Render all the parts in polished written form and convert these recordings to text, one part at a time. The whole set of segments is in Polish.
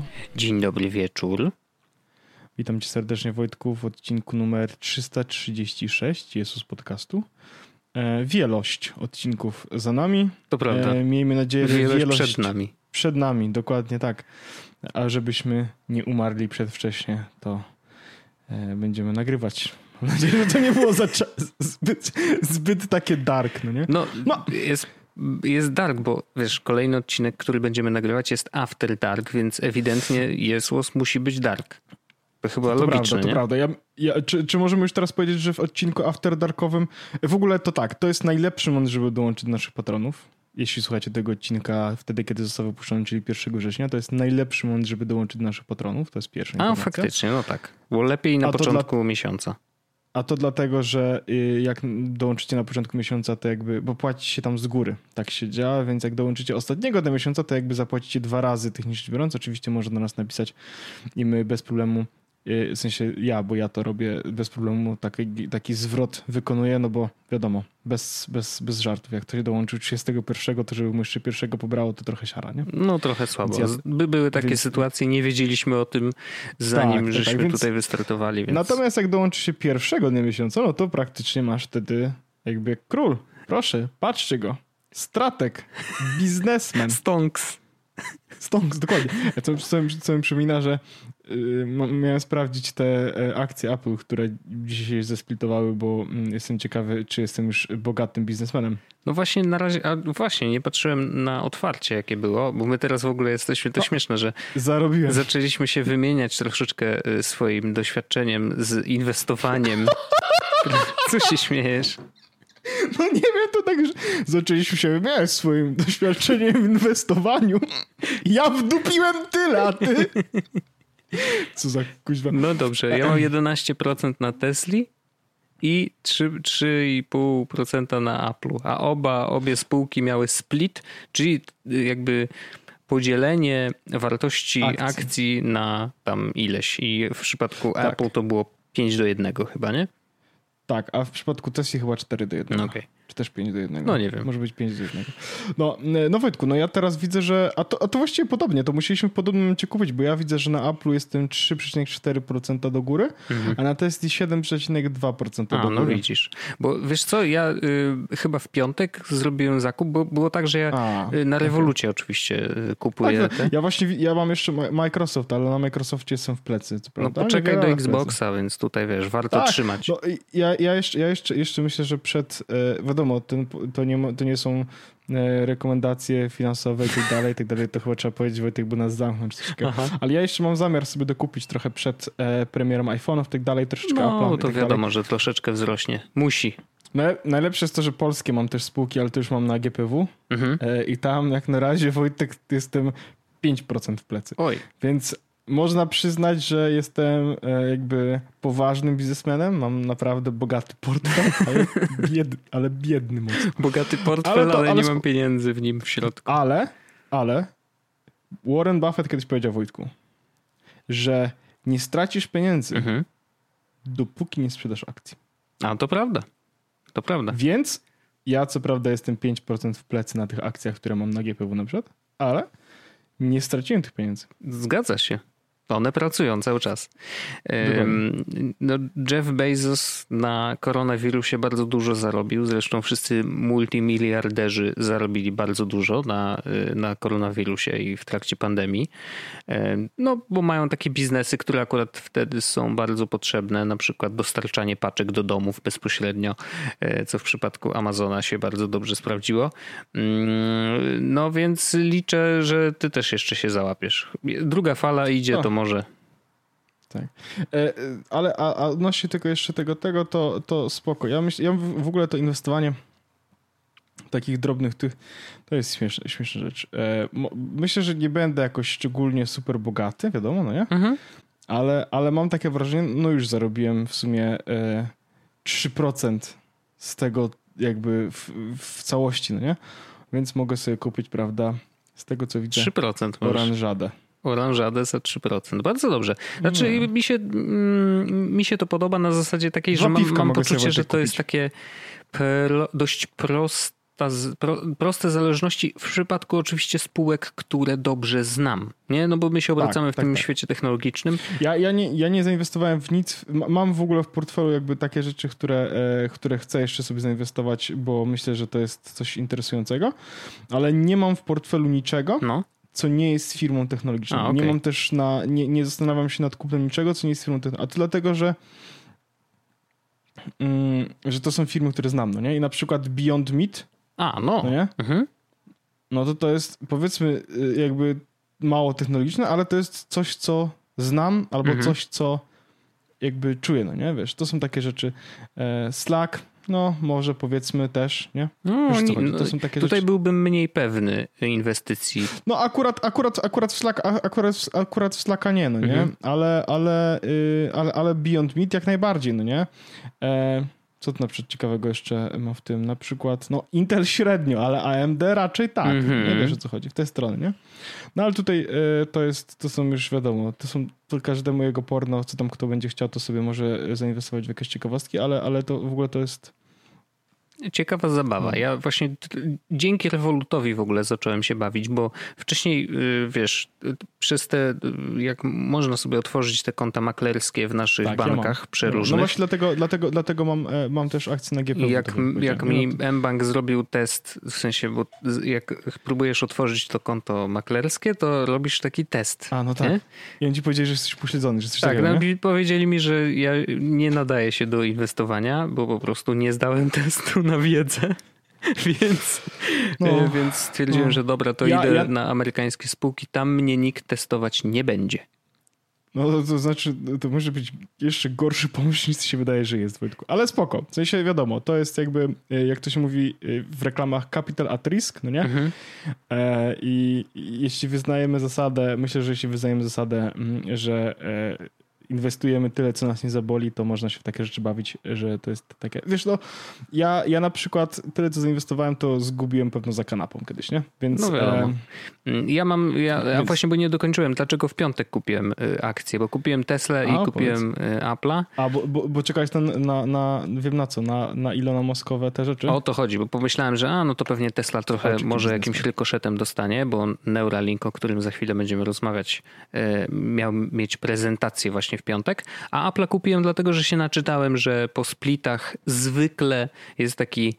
Michał. Dzień dobry wieczór. Witam cię serdecznie, Wojtku, w odcinku numer 336 Jesus Podcastu. Wielość odcinków za nami. To prawda. Miejmy nadzieję, że wielość przed nami. Przed nami, dokładnie tak. A żebyśmy nie umarli przedwcześnie, to będziemy nagrywać. Mam nadzieję, że to nie było zbyt takie dark, no nie? No. Jest dark, bo wiesz, kolejny odcinek, który będziemy nagrywać, jest After Dark, więc ewidentnie Jesus musi być dark. To chyba logiczne, nie? To prawda. Czy możemy już teraz powiedzieć, że w odcinku After Darkowym w ogóle to tak, to jest najlepszy moment, żeby dołączyć do naszych patronów. Jeśli słuchacie tego odcinka wtedy, kiedy został wypuszczony, czyli 1 września, to jest najlepszy moment, żeby dołączyć do naszych patronów. To jest pierwsza informacja. Faktycznie, no tak. Było lepiej na początku miesiąca. A to dlatego, że jak dołączycie na początku miesiąca, to jakby, bo płaci się tam z góry. Tak się działa, więc jak dołączycie ostatniego do miesiąca, to jakby zapłacicie 2 razy technicznie biorąc. Oczywiście można do nas napisać i my bez problemu, w sensie bo ja to robię bez problemu, taki zwrot wykonuję, no bo wiadomo, bez żartów. Jak ktoś dołączył 31, to żeby mu jeszcze 1 pobrało, to trochę siara, nie? No trochę słabo. Były takie sytuacje, nie wiedzieliśmy o tym zanim żeśmy tutaj wystartowali. Więc... Natomiast jak dołączy się 1 dnia miesiąca, no to praktycznie masz wtedy jakby król. Proszę, patrzcie go. Strateg, biznesmen. Stonks, dokładnie. Co mi przypomina, że miałem sprawdzić te akcje Apple, które dzisiaj się zesplitowały, bo jestem ciekawy, czy jestem już bogatym biznesmenem. No właśnie na razie, nie patrzyłem na otwarcie, jakie było, bo my teraz w ogóle jesteśmy, to śmieszne, że zaczęliśmy się wymieniać troszeczkę swoim doświadczeniem z inwestowaniem. Co się śmiejesz? No nie wiem, to tak, że zaczęliśmy się wymieniać swoim doświadczeniem w inwestowaniu. Ja wdupiłem tyle, a ty... Co za kuźwa. No dobrze, ja mam 11% na Tesli i 3,5% na Apple'u, a obie spółki miały split, czyli jakby podzielenie wartości akcji na tam ileś i w przypadku Apple to było 5:1 chyba, nie? Tak, a w przypadku Tesli chyba 4:1. Okay. Czy też 5:1. No nie wiem. Może być 5:1. No Wojtku, no ja teraz widzę, że... A to właściwie podobnie, to musieliśmy w podobnym momencie kupić, bo ja widzę, że na Apple'u jestem 3,4% do góry, a na Tesli 7,2% do góry. No widzisz. Bo wiesz co, ja chyba w piątek zrobiłem zakup, bo było tak, że ja na Revolucie oczywiście kupuję. Tak, ja mam jeszcze Microsoft, ale na Microsoftie jestem w plecy. Co prawda? No poczekaj do Xboxa, więc tutaj wiesz, warto trzymać. No, ja jeszcze myślę, że przed... wiadomo, to nie są rekomendacje finansowe i tak dalej, to chyba trzeba powiedzieć, Wojtek, bo nas zamknąć troszeczkę. Ale ja jeszcze mam zamiar sobie dokupić trochę przed premierą iPhone'ów, tak dalej, troszeczkę Apple'a. No to wiadomo, że troszeczkę wzrośnie. Musi. Najlepsze jest to, że polskie mam też spółki, ale to już mam na GPW i tam jak na razie, Wojtek, jestem 5% w plecy. Oj. Więc można przyznać, że jestem jakby poważnym biznesmenem. Mam naprawdę bogaty portfel, ale biedny mocno. Bogaty portfel, ale nie mam pieniędzy w nim w środku. Ale Warren Buffett kiedyś powiedział, Wojtku, że nie stracisz pieniędzy, dopóki nie sprzedasz akcji. A to prawda. To prawda. Więc ja co prawda jestem 5% w plecy na tych akcjach, które mam na GPW na przykład, ale nie straciłem tych pieniędzy. Zgadza się. One pracują cały czas. No, Jeff Bezos na koronawirusie bardzo dużo zarobił. Zresztą wszyscy multimiliarderzy zarobili bardzo dużo na koronawirusie i w trakcie pandemii. No, bo mają takie biznesy, które akurat wtedy są bardzo potrzebne. Na przykład dostarczanie paczek do domów bezpośrednio, co w przypadku Amazona się bardzo dobrze sprawdziło. No więc liczę, że ty też jeszcze się załapiesz. Druga fala idzie, to może. Tak. Ale odnośnie tego jeszcze tego, to spoko. Ja w ogóle to inwestowanie takich drobnych to jest śmieszna rzecz. Myślę, że nie będę jakoś szczególnie super bogaty, wiadomo, no nie? Ale mam takie wrażenie, no już zarobiłem w sumie 3% z tego jakby w całości, no nie? Więc mogę sobie kupić, prawda, z tego co widzę, 3% oranżadę. Oranżadę za 3%. Bardzo dobrze. Znaczy mi się to podoba na zasadzie takiej, że mam poczucie, że to jest takie dość proste proste zależności w przypadku oczywiście spółek, które dobrze znam. Nie? No bo my się obracamy w tym świecie technologicznym. Ja nie zainwestowałem w nic. Mam w ogóle w portfelu jakby takie rzeczy, które chcę jeszcze sobie zainwestować, bo myślę, że to jest coś interesującego, ale nie mam w portfelu niczego, co nie jest firmą technologiczną. Okay. Nie mam też nie zastanawiam się nad kupnem niczego, co nie jest firmą technologiczną. A to dlatego, że to są firmy, które znam, no nie? I na przykład Beyond Meat, no nie? No to jest, powiedzmy, jakby mało technologiczne, ale to jest coś, co znam, albo coś, co jakby czuję, no nie? Wiesz, to są takie rzeczy. Slack, no może powiedzmy też, nie? To są takie tutaj rzeczy. Byłbym mniej pewny inwestycji. No akurat w Slacka nie, no nie? Ale Beyond Meat jak najbardziej, no nie? Co to na przykład ciekawego jeszcze ma w tym? Na przykład, Intel średnio, ale AMD raczej tak. Nie wiesz, o co chodzi. W tej strony, nie? No ale tutaj to są już wiadomo, to każdemu jego porno, co tam kto będzie chciał, to sobie może zainwestować w jakieś ciekawostki, ale to w ogóle to jest... Ciekawa zabawa. Ja właśnie dzięki Revolutowi w ogóle zacząłem się bawić, bo wcześniej, wiesz, przez jak można sobie otworzyć te konta maklerskie w naszych bankach przeróżnych. No właśnie dlatego mam też akcje na GPW. Jak mi mBank zrobił test, w sensie, bo jak próbujesz otworzyć to konto maklerskie, to robisz taki test. No tak. Nie? I oni ci powiedzieli, że jesteś upośledzony, że jesteś powiedzieli mi, że ja nie nadaję się do inwestowania, bo po prostu nie zdałem testu na wiedzę, więc stwierdziłem, że dobra, to idę na amerykańskie spółki, tam mnie nikt testować nie będzie. No to znaczy, to może być jeszcze gorszy pomysł niż się wydaje, że jest, Wojtku. Ale spoko, w sensie wiadomo, to jest jakby, jak to się mówi w reklamach, capital at risk, no nie? I jeśli wyznajemy zasadę, myślę, że jeśli wyznajemy zasadę, że inwestujemy tyle, co nas nie zaboli, to można się w takie rzeczy bawić, że to jest takie... Wiesz, ja na przykład tyle, co zainwestowałem, to zgubiłem pewno za kanapą kiedyś, nie? Więc... No wiadomo. Ja właśnie, bo nie dokończyłem, dlaczego w piątek kupiłem akcje, bo kupiłem Tesla i kupiłem Apple'a. Bo czekałeś wiem na co, na Ilona Moskowe te rzeczy? O to chodzi, bo pomyślałem, że no to pewnie Tesla trochę może jakimś rykoszetem dostanie, bo Neuralink, o którym za chwilę będziemy rozmawiać, miał mieć prezentację właśnie w piątek, a Apple'a kupiłem dlatego, że się naczytałem, że po splitach zwykle jest taki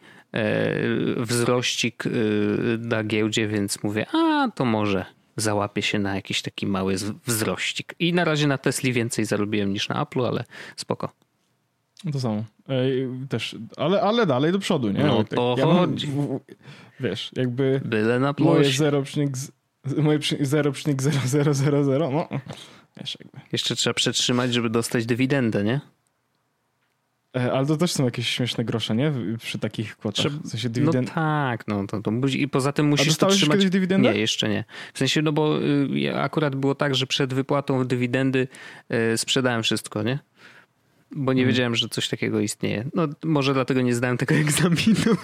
wzrościk na giełdzie, więc mówię, to może załapię się na jakiś taki mały wzrościk. I na razie na Tesli więcej zarobiłem niż na Apple'u, ale spoko. To samo. Ale dalej do przodu, nie? No to chodzi. Wiesz, jakby byle na plusie. Moje 0,0000, no wiesz, jakby. Jeszcze trzeba przetrzymać, żeby dostać dywidendę, nie? Ale to też są jakieś śmieszne grosze, nie? Przy takich kwotach. W sensie dywidend... No tak, i poza tym musisz to trzymać. Kiedyś dywidendę? Nie, jeszcze nie. W sensie, bo akurat było tak, że przed wypłatą dywidendy sprzedałem wszystko, nie? Bo nie wiedziałem, że coś takiego istnieje. No może dlatego nie zdałem tego egzaminu.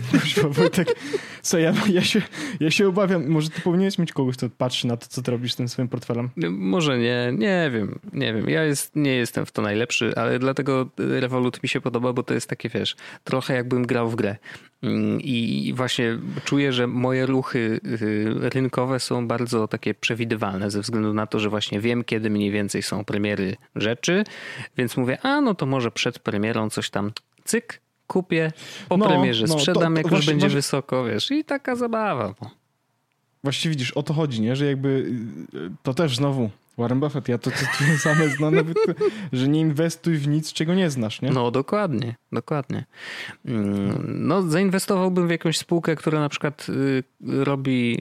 Co, ja się obawiam. Może ty powinieneś mieć kogoś, kto patrzy na to, co ty robisz z tym swoim portfelem? Może nie wiem. Ja nie jestem w to najlepszy, ale dlatego Revolut mi się podoba, bo to jest takie, wiesz, trochę jakbym grał w grę. I właśnie czuję, że moje ruchy rynkowe są bardzo takie przewidywalne ze względu na to, że właśnie wiem, kiedy mniej więcej są premiery rzeczy, więc mówię, no to może przed premierą coś tam cyk, kupię, po premierze sprzedam, jak już będzie wysoko, wiesz, i taka zabawa. Właściwie widzisz, o to chodzi, nie? Że jakby to też znowu Warren Buffett, ja to cytuję same znane, że nie inwestuj w nic, czego nie znasz, nie? No dokładnie. No zainwestowałbym w jakąś spółkę, która na przykład robi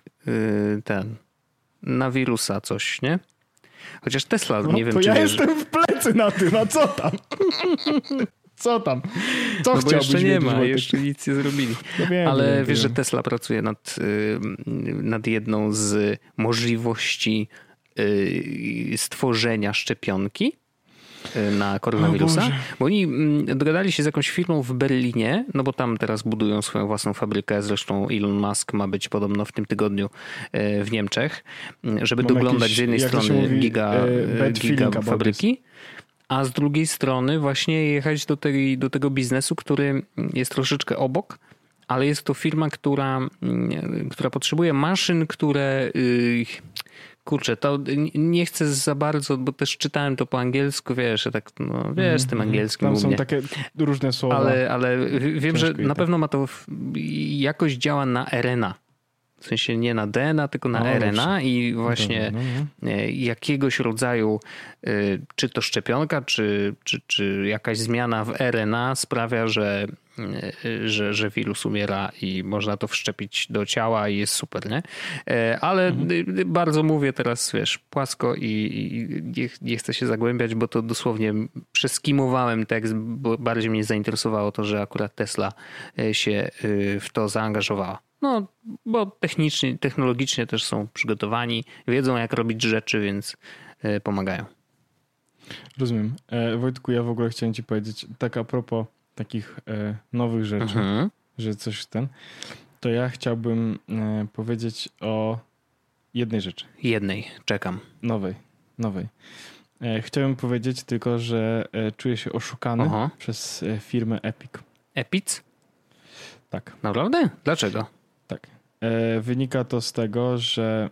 na wirusa coś, nie? Chociaż Tesla, nie wiem, to czy ja wiesz. Jestem w plecy na tym, a co tam? Co tam? Co bo jeszcze nie ma, jeszcze nic nie zrobili. Ale wiesz, że Tesla pracuje nad jedną z możliwości stworzenia szczepionki na koronawirusa, bo oni dogadali się z jakąś firmą w Berlinie, no bo tam teraz budują swoją własną fabrykę, zresztą Elon Musk ma być podobno w tym tygodniu w Niemczech, żeby doglądać z jednej strony giga fabryki, a z drugiej strony właśnie jechać do tego biznesu, który jest troszeczkę obok, ale jest to firma, która potrzebuje maszyn, które... Kurczę, to nie chcę za bardzo, bo też czytałem to po angielsku, wiesz, tak, no wiesz, z tym angielskim tam u są mnie. takie różne słowa. Ale wiem, że na pewno ma to jakoś działa na RNA. W sensie nie na DNA, tylko na RNA i właśnie jakiegoś rodzaju, czy to szczepionka, czy jakaś zmiana w RNA sprawia, że wirus umiera i można to wszczepić do ciała i jest super, nie? Ale bardzo mówię teraz, wiesz, płasko i nie chcę się zagłębiać, bo to dosłownie przeskimowałem tekst, bo bardziej mnie zainteresowało to, że akurat Tesla się w to zaangażowała. No, bo technologicznie też są przygotowani, wiedzą jak robić rzeczy, więc pomagają. Rozumiem. Wojtku, ja w ogóle chciałem ci powiedzieć, tak a propos takich nowych rzeczy, że coś to ja chciałbym powiedzieć o jednej rzeczy. Czekam. Nowej. Chciałbym powiedzieć tylko, że czuję się oszukany przez firmę Epic. Epic? Tak. Naprawdę? Dlaczego? Tak. Wynika to z tego, że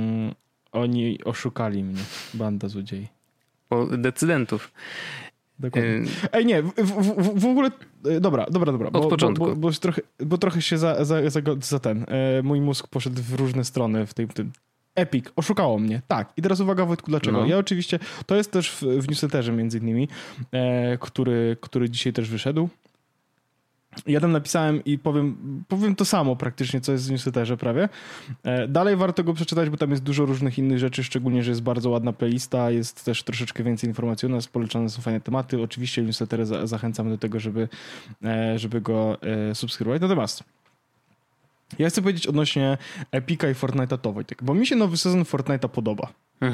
oni oszukali mnie. Banda złodziei. Decydentów. Dokładnie. Ej, nie, w ogóle... Dobra. Od początku. Bo trochę się za ten... Mój mózg poszedł w różne strony w tym. Epic oszukało mnie. Tak. I teraz uwaga, Wojtku, dlaczego? Ja oczywiście... To jest też w newsletterze między innymi, który dzisiaj też wyszedł. Ja tam napisałem i powiem to samo praktycznie, co jest w newsletterze prawie. Dalej warto go przeczytać, bo tam jest dużo różnych innych rzeczy, szczególnie, że jest bardzo ładna playlista, jest też troszeczkę więcej informacji o nas, polecane są fajne tematy. Oczywiście newslettery zachęcamy do tego, żeby go subskrybować. Natomiast ja chcę powiedzieć odnośnie Epica i Fortnite'a to, Wojtek, bo mi się nowy sezon Fortnite'a podoba.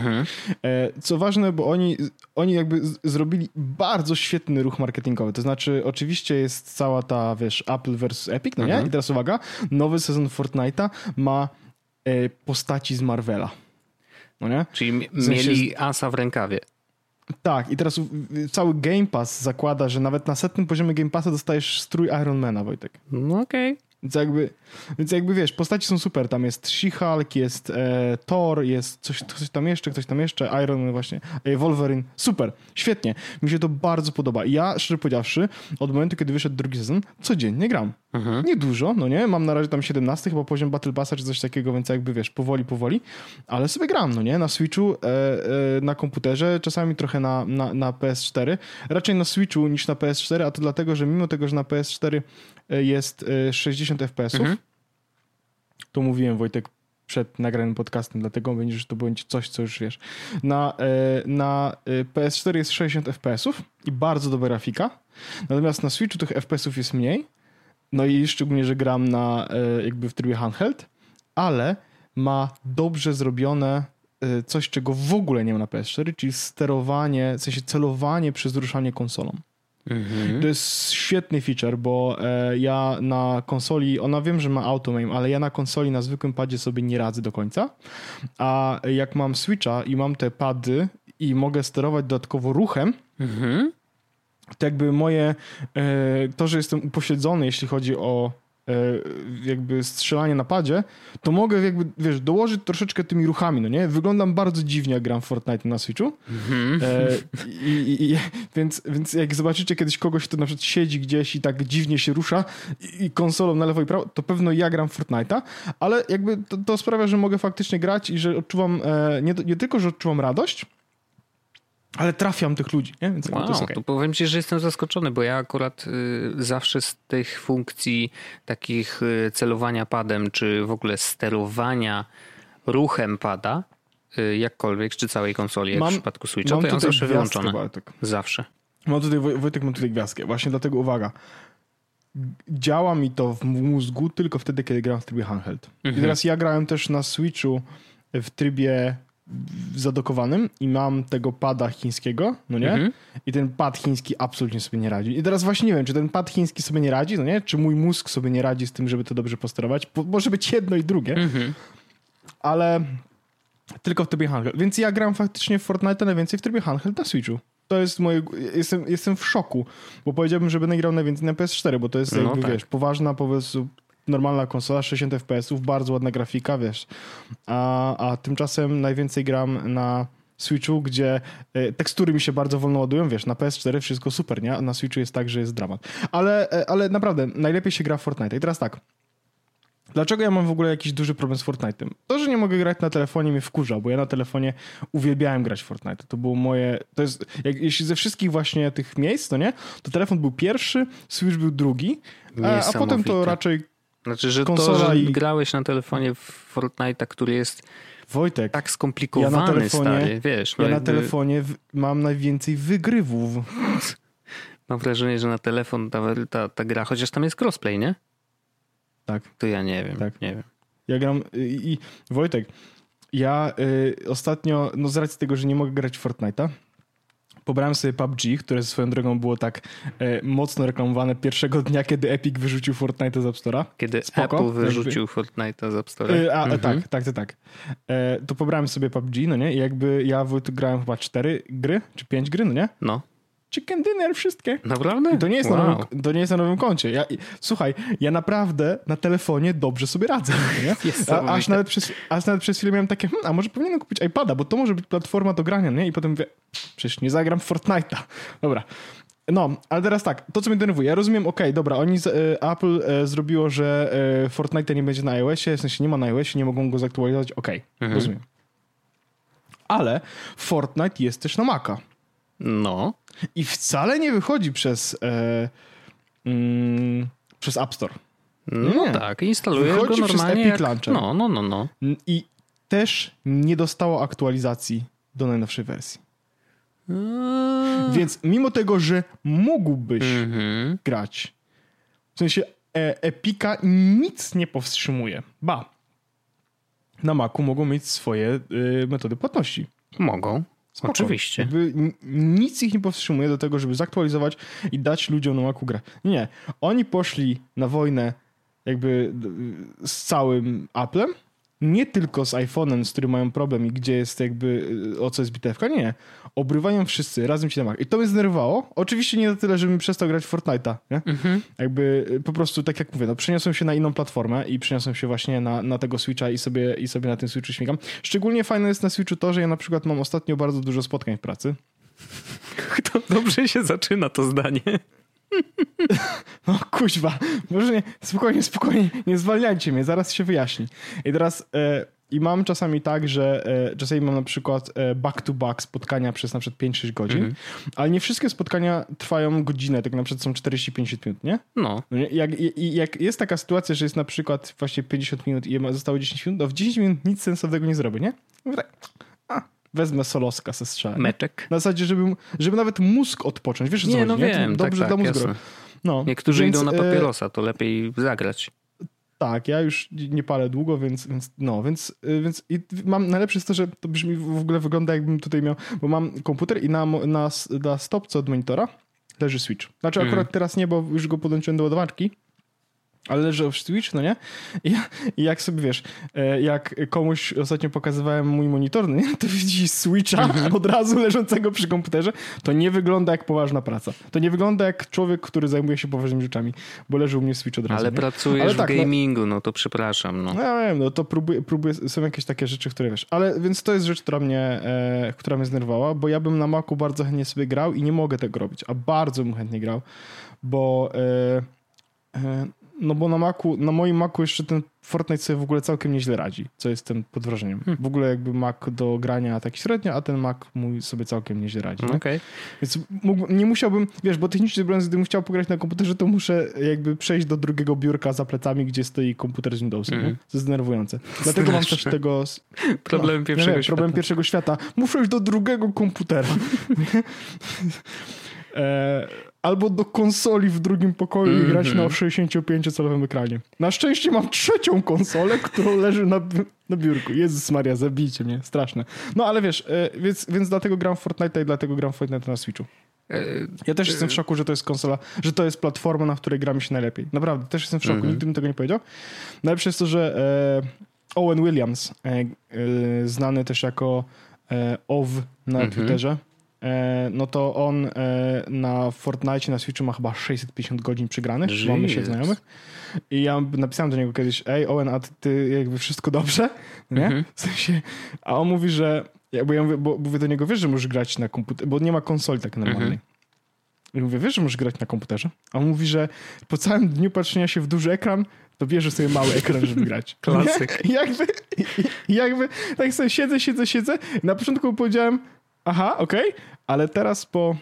Co ważne, bo oni jakby zrobili bardzo świetny ruch marketingowy. To znaczy, oczywiście jest cała ta, wiesz, Apple versus Epic, no nie? I teraz uwaga, nowy sezon Fortnite'a ma postaci z Marvela. No nie? Czyli mieli asa w rękawie. Tak, i teraz cały Game Pass zakłada, że nawet na 100. poziomie Game Passa dostajesz strój Ironmana, Wojtek. No okej. Więc jakby wiesz, postaci są super. Tam jest She-Hulk, jest Thor, jest ktoś tam jeszcze, Iron Man właśnie, Wolverine. Super, świetnie. Mi się to bardzo podoba. I ja, szczerze powiedziawszy, od momentu, kiedy wyszedł drugi sezon, codziennie gram. Nie dużo, no nie? Mam na razie tam 17 chyba poziom Battle Passa czy coś takiego, więc jakby wiesz, powoli, ale sobie gram, no nie? Na Switchu, na komputerze, czasami trochę na PS4. Raczej na Switchu niż na PS4, a to dlatego, że mimo tego, że na PS4 jest 60 FPS-ów, to mówiłem, Wojtek, przed nagranym podcastem, dlatego będzie, że to będzie coś, co już wiesz. Na PS4 jest 60 FPS-ów i bardzo dobra grafika, natomiast na Switchu tych FPS-ów jest mniej, no i szczególnie, że gram jakby w trybie handheld, ale ma dobrze zrobione coś, czego w ogóle nie ma na PS4, czyli sterowanie, w sensie celowanie przez ruszanie konsolą. To jest świetny feature, bo ja na konsoli, ona wiem, że ma auto-aim, ale ja na konsoli na zwykłym padzie sobie nie radzę do końca, a jak mam Switcha i mam te pady i mogę sterować dodatkowo ruchem, to jakby to, że jestem upośledzony, jeśli chodzi o jakby strzelanie na padzie, to mogę jakby, wiesz, dołożyć troszeczkę tymi ruchami, no nie? Wyglądam bardzo dziwnie, jak gram w Fortnite na Switchu. Więc jak zobaczycie kiedyś kogoś, kto na przykład siedzi gdzieś i tak dziwnie się rusza i konsolą na lewo i prawo, to pewno ja gram w Fortnite'a, ale jakby to sprawia, że mogę faktycznie grać i że odczuwam, nie tylko, że odczuwam radość, ale trafiam tych ludzi, nie? Więc wow, to jest okay. To powiem ci, że jestem zaskoczony, bo ja akurat zawsze z tych funkcji takich celowania padem, czy w ogóle sterowania ruchem pada, jakkolwiek, czy całej konsoli, jak w przypadku Switcha, to ja mam zawsze wyłączone. Zawsze. Mam tutaj gwiazdkę. Właśnie dlatego uwaga. Działa mi to w mózgu tylko wtedy, kiedy gram w trybie handheld. I teraz ja grałem też na Switchu w trybie zadokowanym i mam tego pada chińskiego, no nie? I ten pad chiński absolutnie sobie nie radzi. I teraz właśnie nie wiem, czy ten pad chiński sobie nie radzi, no nie? Czy mój mózg sobie nie radzi z tym, żeby to dobrze posterować. Może być jedno i drugie, ale tylko w trybie handheld. Więc ja gram faktycznie w Fortnite najwięcej w trybie handheld na Switchu. To jest moje... Jestem w szoku, bo powiedziałbym, że będę grał najwięcej na PS4, bo to jest jakby, wiesz, poważna, po prostu normalna konsola, 60 FPS-ów, bardzo ładna grafika, wiesz. A tymczasem najwięcej gram na Switchu, gdzie tekstury mi się bardzo wolno ładują, wiesz, na PS4 wszystko super, nie? A na Switchu jest tak, że jest dramat. Ale naprawdę, najlepiej się gra w Fortnite. I teraz tak, dlaczego ja mam w ogóle jakiś duży problem z Fortnite'em? To, że nie mogę grać na telefonie mnie wkurza, bo ja na telefonie uwielbiałem grać w Fortnite. To było moje, to jest, jeśli ze wszystkich właśnie tych miejsc, to nie? To telefon był pierwszy, Switch był drugi, a potem to raczej znaczy, że konsola to, że grałeś na telefonie w Fortnite'a, który jest Wojtek, tak skomplikowany, stary, wiesz. Ja na telefonie mam najwięcej wygrywów. Mam wrażenie, że na telefon ta gra, chociaż tam jest crossplay, nie? Tak. To ja nie wiem, tak. nie wiem. Ja gram i Wojtek, ja ostatnio, no z racji tego, że nie mogę grać w Fortnite'a, pobrałem sobie PUBG, które swoją drogą było tak mocno reklamowane pierwszego dnia, kiedy Epic wyrzucił Fortnite'a z App Store'a. Kiedy Apple wyrzucił Fortnite'a z App Store'a. Tak. To pobrałem sobie PUBG, no nie? I jakby ja grałem chyba 4 gry, czy 5 gry, no nie? No. Chicken dinner, wszystkie. Naprawdę? I to nie jest na nowym koncie. Słuchaj, ja naprawdę na telefonie dobrze sobie radzę. Nie? Aż nawet przez chwilę miałem takie, a może powinienem kupić iPada, bo to może być platforma do grania, nie? I potem mówię, przecież nie zagram w Fortnite'a. Dobra. No, ale teraz tak, to co mnie denerwuje, ja rozumiem, dobra, Apple zrobiło, że Fortnite nie będzie na iOSie, w sensie nie ma na iOSie, nie mogą go zaktualizować, rozumiem. Ale Fortnite jest też na Maca. No. I wcale nie wychodzi przez App Store. No tak, instaluje go normalnie przez Epic Launcher. No. I też nie dostało aktualizacji do najnowszej wersji. Więc mimo tego, że mógłbyś grać, w sensie Epica nic nie powstrzymuje. Na Macu mogą mieć swoje metody płatności. Mogą. Spoko. Oczywiście. Jakby nic ich nie powstrzymuje do tego, żeby zaktualizować i dać ludziom na Macu grę. Nie. Oni poszli na wojnę jakby z całym Applem, nie tylko z iPhone'em, z którym mają problem i gdzie jest jakby o co jest bitewka. Nie. Obrywają wszyscy, razem się na Mac. I to mnie zdenerwowało. Oczywiście nie na tyle, żebym przestał grać w Fortnite'a. Nie? Jakby po prostu, tak jak mówię, przeniosłem się na inną platformę i przeniosłem się właśnie na tego Switcha i sobie na tym Switchu śmigam. Szczególnie fajne jest na Switchu to, że ja na przykład mam ostatnio bardzo dużo spotkań w pracy. To dobrze się zaczyna to zdanie. No kuźwa, może nie, spokojnie, nie zwalniajcie mnie, zaraz się wyjaśni. I teraz i mam czasami tak, że czasami mam na przykład back-to-back spotkania przez na przykład 5-6 godzin, ale nie wszystkie spotkania trwają godzinę, tak na przykład są 40-50 minut, nie? No. Jak jest taka sytuacja, że jest na przykład właśnie 50 minut i zostało 10 minut, to w 10 minut nic sensownego nie zrobię, nie? Mówię tak, wezmę soloska ze strzałem. Meczek. Na zasadzie, żeby nawet mózg odpocząć. Wiesz, co nie, chodzi, no nie? wiem, dobrze tak, dla mózgu. Jasne. No, niektórzy idą na papierosa, to lepiej zagrać. Tak, ja już nie palę długo, więc i mam, najlepsze jest to, że to brzmi, w ogóle wygląda jakbym tutaj miał, bo mam komputer i na stopce od monitora leży Switch. Znaczy akurat teraz nie, bo już go podłączyłem do ładowarki, ale leży Switch, no nie? I jak sobie wiesz, jak komuś ostatnio pokazywałem mój monitor, no nie? To widzisz Switcha od razu leżącego przy komputerze, to nie wygląda jak poważna praca. To nie wygląda jak człowiek, który zajmuje się poważnymi rzeczami, bo leży u mnie Switch od razu. Ale nie? pracujesz w gamingu, no to przepraszam. No ja wiem, no to próbuję, są jakieś takie rzeczy, które wiesz, ale więc to jest rzecz, która mnie zdenerwowała, bo ja bym na Macu bardzo chętnie sobie grał i nie mogę tego robić, a bardzo bym chętnie grał, bo no bo na moim Macu jeszcze ten Fortnite sobie w ogóle całkiem nieźle radzi, co jestem pod wrażeniem. W ogóle jakby Mac do grania tak średnio, a ten Mac mój sobie całkiem nieźle radzi. Okay. Więc nie musiałbym, wiesz, bo technicznie biorąc, gdybym chciał pograć na komputerze, to muszę jakby przejść do drugiego biurka za plecami, gdzie stoi komputer z Windowsem. To jest denerwujące. Dlatego mam też tego... Problem pierwszego świata. Problem pierwszego świata. Muszę iść do drugiego komputera. Albo do konsoli w drugim pokoju i grać na 65-calowym ekranie. Na szczęście mam trzecią konsolę, którą leży na biurku. Jezus Maria, zabijcie mnie. Straszne. No ale wiesz, więc dlatego gram w Fortnite'a i dlatego gram w Fortnite'a na Switchu. Ja też jestem w szoku, że to jest konsola, że to jest platforma, na której gra mi się najlepiej. Naprawdę, też jestem w szoku. Nigdy bym tego nie powiedział. Najlepsze jest to, że Owen Williams, znany też jako OW na Twitterze, no to on na Fortnite na Switchu ma chyba 650 godzin przygranych. Mamy się znajomych. I ja napisałem do niego kiedyś, Owen, a ty jakby wszystko dobrze? Nie? W sensie, a on mówi, że bo ja mówię do niego, wiesz, że możesz grać na komputerze, bo nie ma konsoli tak normalnej. I mówię, wiesz, że możesz grać na komputerze? A on mówi, że po całym dniu patrzenia się w duży ekran, to bierze sobie mały ekran, żeby grać. Klasyk. Jakby tak sobie siedzę. Na początku powiedziałem, aha, okej, ale teraz po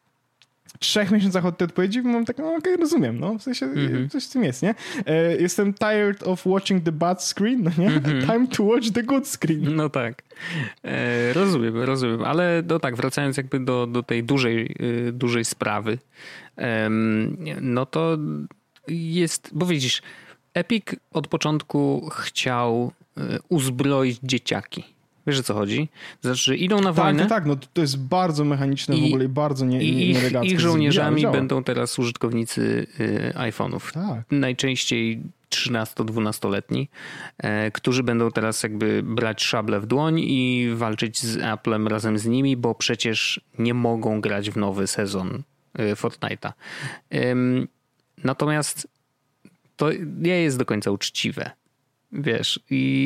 3 miesiącach od tej odpowiedzi mam tak, no okej, rozumiem, no w sensie coś w tym jest, nie? Jestem tired of watching the bad screen, no nie? Time to watch the good screen. No tak. Rozumiem, ale no tak, wracając jakby do tej dużej sprawy, no to jest, bo widzisz, Epic od początku chciał uzbroić dzieciaki. Wiesz, o co chodzi? Znaczy, idą na wojnę. Tak, no to jest bardzo mechaniczne w ogóle i bardzo nielegackie. Ich żołnierzami będą teraz użytkownicy iPhone'ów. Tak. Najczęściej 13-12-letni, którzy będą teraz jakby brać szable w dłoń i walczyć z Apple'em razem z nimi, bo przecież nie mogą grać w nowy sezon Fortnite'a. Natomiast to nie jest do końca uczciwe. Wiesz,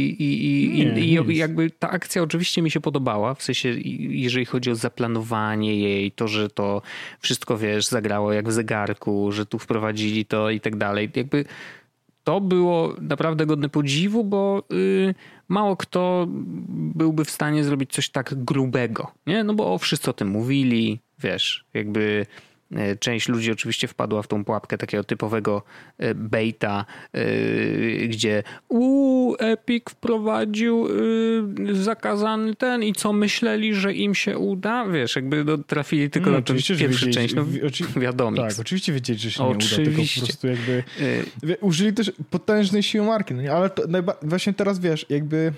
i jakby ta akcja oczywiście mi się podobała, w sensie jeżeli chodzi o zaplanowanie jej, to, że to wszystko, wiesz, zagrało jak w zegarku, że tu wprowadzili to i tak dalej. Jakby to było naprawdę godne podziwu, bo mało kto byłby w stanie zrobić coś tak grubego, nie? No bo wszyscy o tym mówili, wiesz, jakby część ludzi oczywiście wpadła w tą pułapkę takiego typowego baita, gdzie Epic wprowadził zakazany ten i co myśleli, że im się uda? Wiesz, jakby trafili tylko na tę pierwszą część. No, wiadomiks. Tak, oczywiście wiedzieć, że się nie uda, tylko po prostu jakby użyli też potężnej siły marki, no nie? Ale to właśnie teraz wiesz, jakby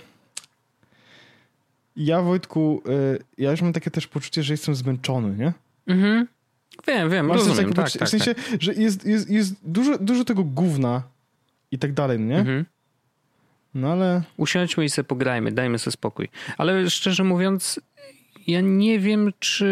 ja, Wojtku, ja już mam takie też poczucie, że jestem zmęczony, nie? Wiem, rozumiem. Tak, w sensie, że jest dużo tego gówna i tak dalej, nie? No ale... Usiądźmy i sobie pograjmy, dajmy sobie spokój. Ale szczerze mówiąc, ja nie wiem,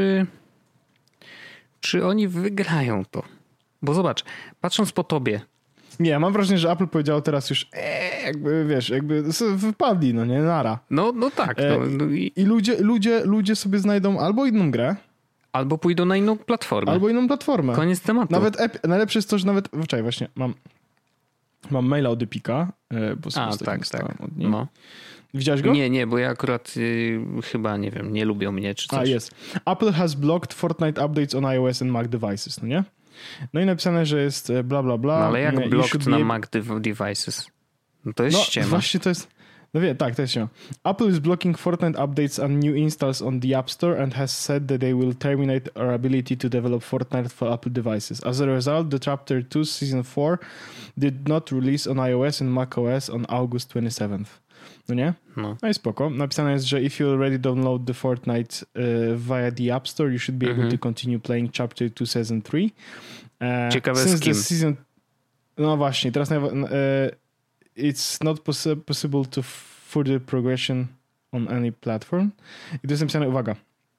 czy oni wygrają to. Bo zobacz, patrząc po tobie... Nie, mam wrażenie, że Apple powiedział teraz już jakby, wiesz, jakby wypadli, no nie, nara. No tak. I ludzie sobie znajdą albo inną grę, albo pójdą na inną platformę. Koniec tematu. Najlepsze jest to, że nawet... Wczoraj właśnie mam maila od Epica, bo sobie tak. od niej. No. Widziałeś go? Nie, bo ja akurat chyba, nie wiem, nie lubią mnie czy coś. Jest. Apple has blocked Fortnite updates on iOS and Mac devices, no nie? No i napisane, że jest bla bla bla. No ale jak blocked na Mac devices? No to jest ściema. Właśnie to jest... No wie, tak, to jest się. Apple is blocking Fortnite updates and new installs on the App Store and has said that they will terminate our ability to develop Fortnite for Apple devices. As a result, the Chapter 2 Season 4 did not release on iOS and macOS on August 27th. No nie? No i spoko. Napisane jest, że if you already download the Fortnite via the App Store, you should be able to continue playing Chapter 2 Season 3. Ciekawe z kim. No właśnie, teraz it's not possible to further progression on any platform. I to jest napisane, uwaga.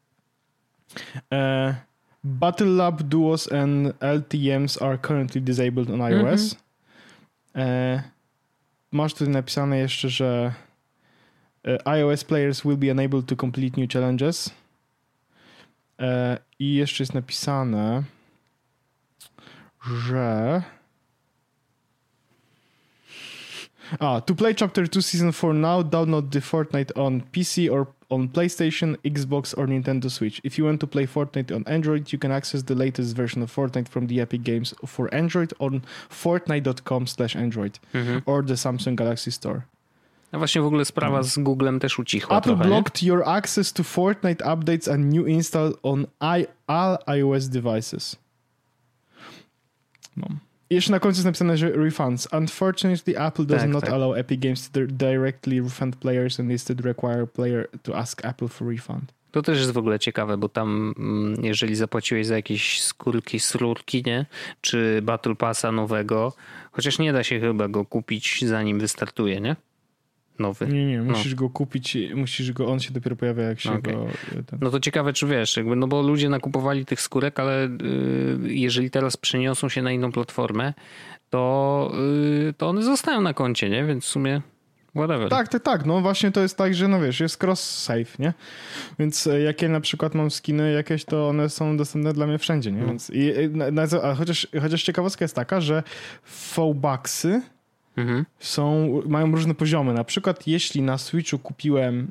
Battle Lab Duos and LTMs are currently disabled on iOS. Masz tutaj napisane jeszcze, że iOS players will be unable to complete new challenges. I jeszcze jest napisane, że to play Chapter 2 Season 4 now, download the Fortnite on PC or on PlayStation, Xbox or Nintendo Switch. If you want to play Fortnite on Android, you can access the latest version of Fortnite from the Epic Games for Android on fortnite.com/android or the Samsung Galaxy Store. A właśnie w ogóle sprawa z Googlem też ucichła Apple trochę, blocked your access to Fortnite updates and new install on all iOS devices. No. I jeszcze na końcu jest napisane, że refunds. Unfortunately, Apple does not allow Epic Games to directly refund players and instead require player to ask Apple for refund. To też jest w ogóle ciekawe, bo tam jeżeli zapłaciłeś za jakieś skórki, srurki, nie? Czy Battle Passa nowego, chociaż nie da się chyba go kupić zanim wystartuje, nie? nowy. Nie, musisz go kupić, on się dopiero pojawia, jak się go... No to ciekawe, czy wiesz, no bo ludzie nakupowali tych skórek, ale jeżeli teraz przeniosą się na inną platformę, to one zostają na koncie, nie? Więc w sumie whatever. Tak. No właśnie to jest tak, że no wiesz, jest cross-save, nie? Więc jak ja na przykład mam skiny jakieś, to one są dostępne dla mnie wszędzie, nie? Więc chociaż ciekawostka jest taka, że V-Bucksy mają różne poziomy. Na przykład jeśli na Switchu kupiłem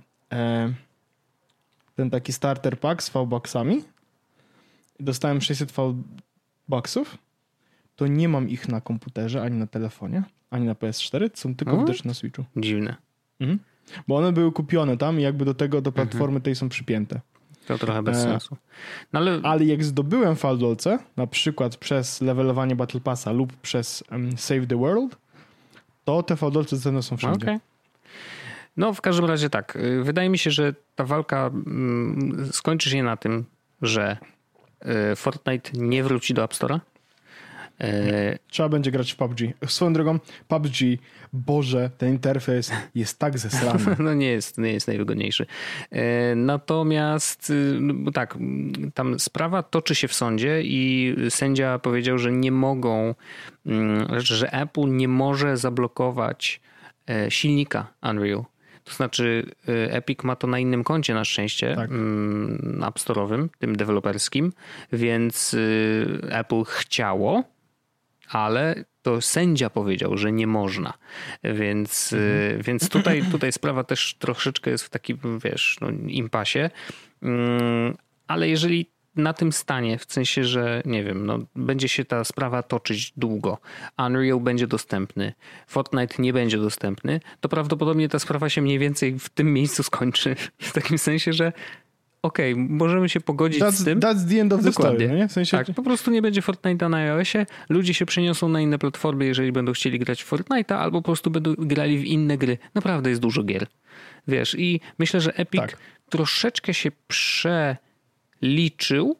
ten taki starter pack z V-Bucksami i dostałem 600 V-Bucksów, to nie mam ich na komputerze, ani na telefonie, ani na PS4, są tylko widoczne na Switchu. Dziwne. Bo one były kupione tam i jakby do platformy tej są przypięte. To trochę bez sensu. No ale jak zdobyłem faldolce, na przykład przez levelowanie Battle Passa lub przez Save the World, to te faldolce ze mną są wszędzie. Okay. No w każdym razie tak. Wydaje mi się, że ta walka skończy się na tym, że Fortnite nie wróci do App Store'a. Trzeba będzie grać w PUBG. Swoją drogą, PUBG, Boże, ten interfejs jest tak zesrany. No nie jest najwygodniejszy. Natomiast tak, tam sprawa toczy się w sądzie i sędzia powiedział, że nie mogą, że Apple nie może zablokować silnika Unreal. To znaczy Epic ma to na innym koncie na szczęście, tak. App Store'owym, tym deweloperskim, więc Apple chciało, ale to sędzia powiedział, że nie można. Więc tutaj sprawa też troszeczkę jest w takim, wiesz, impasie. Ale jeżeli na tym stanie, w sensie, że nie wiem, będzie się ta sprawa toczyć długo, Unreal będzie dostępny, Fortnite nie będzie dostępny, to prawdopodobnie ta sprawa się mniej więcej w tym miejscu skończy. W takim sensie, że okej, możemy się pogodzić z tym. That's the end of the story, nie? W sensie... Tak, po prostu nie będzie Fortnite'a na iOSie, ludzie się przeniosą na inne platformy, jeżeli będą chcieli grać w Fortnite'a, albo po prostu będą grali w inne gry. Naprawdę jest dużo gier. Wiesz, i myślę, że Epic troszeczkę się przeliczył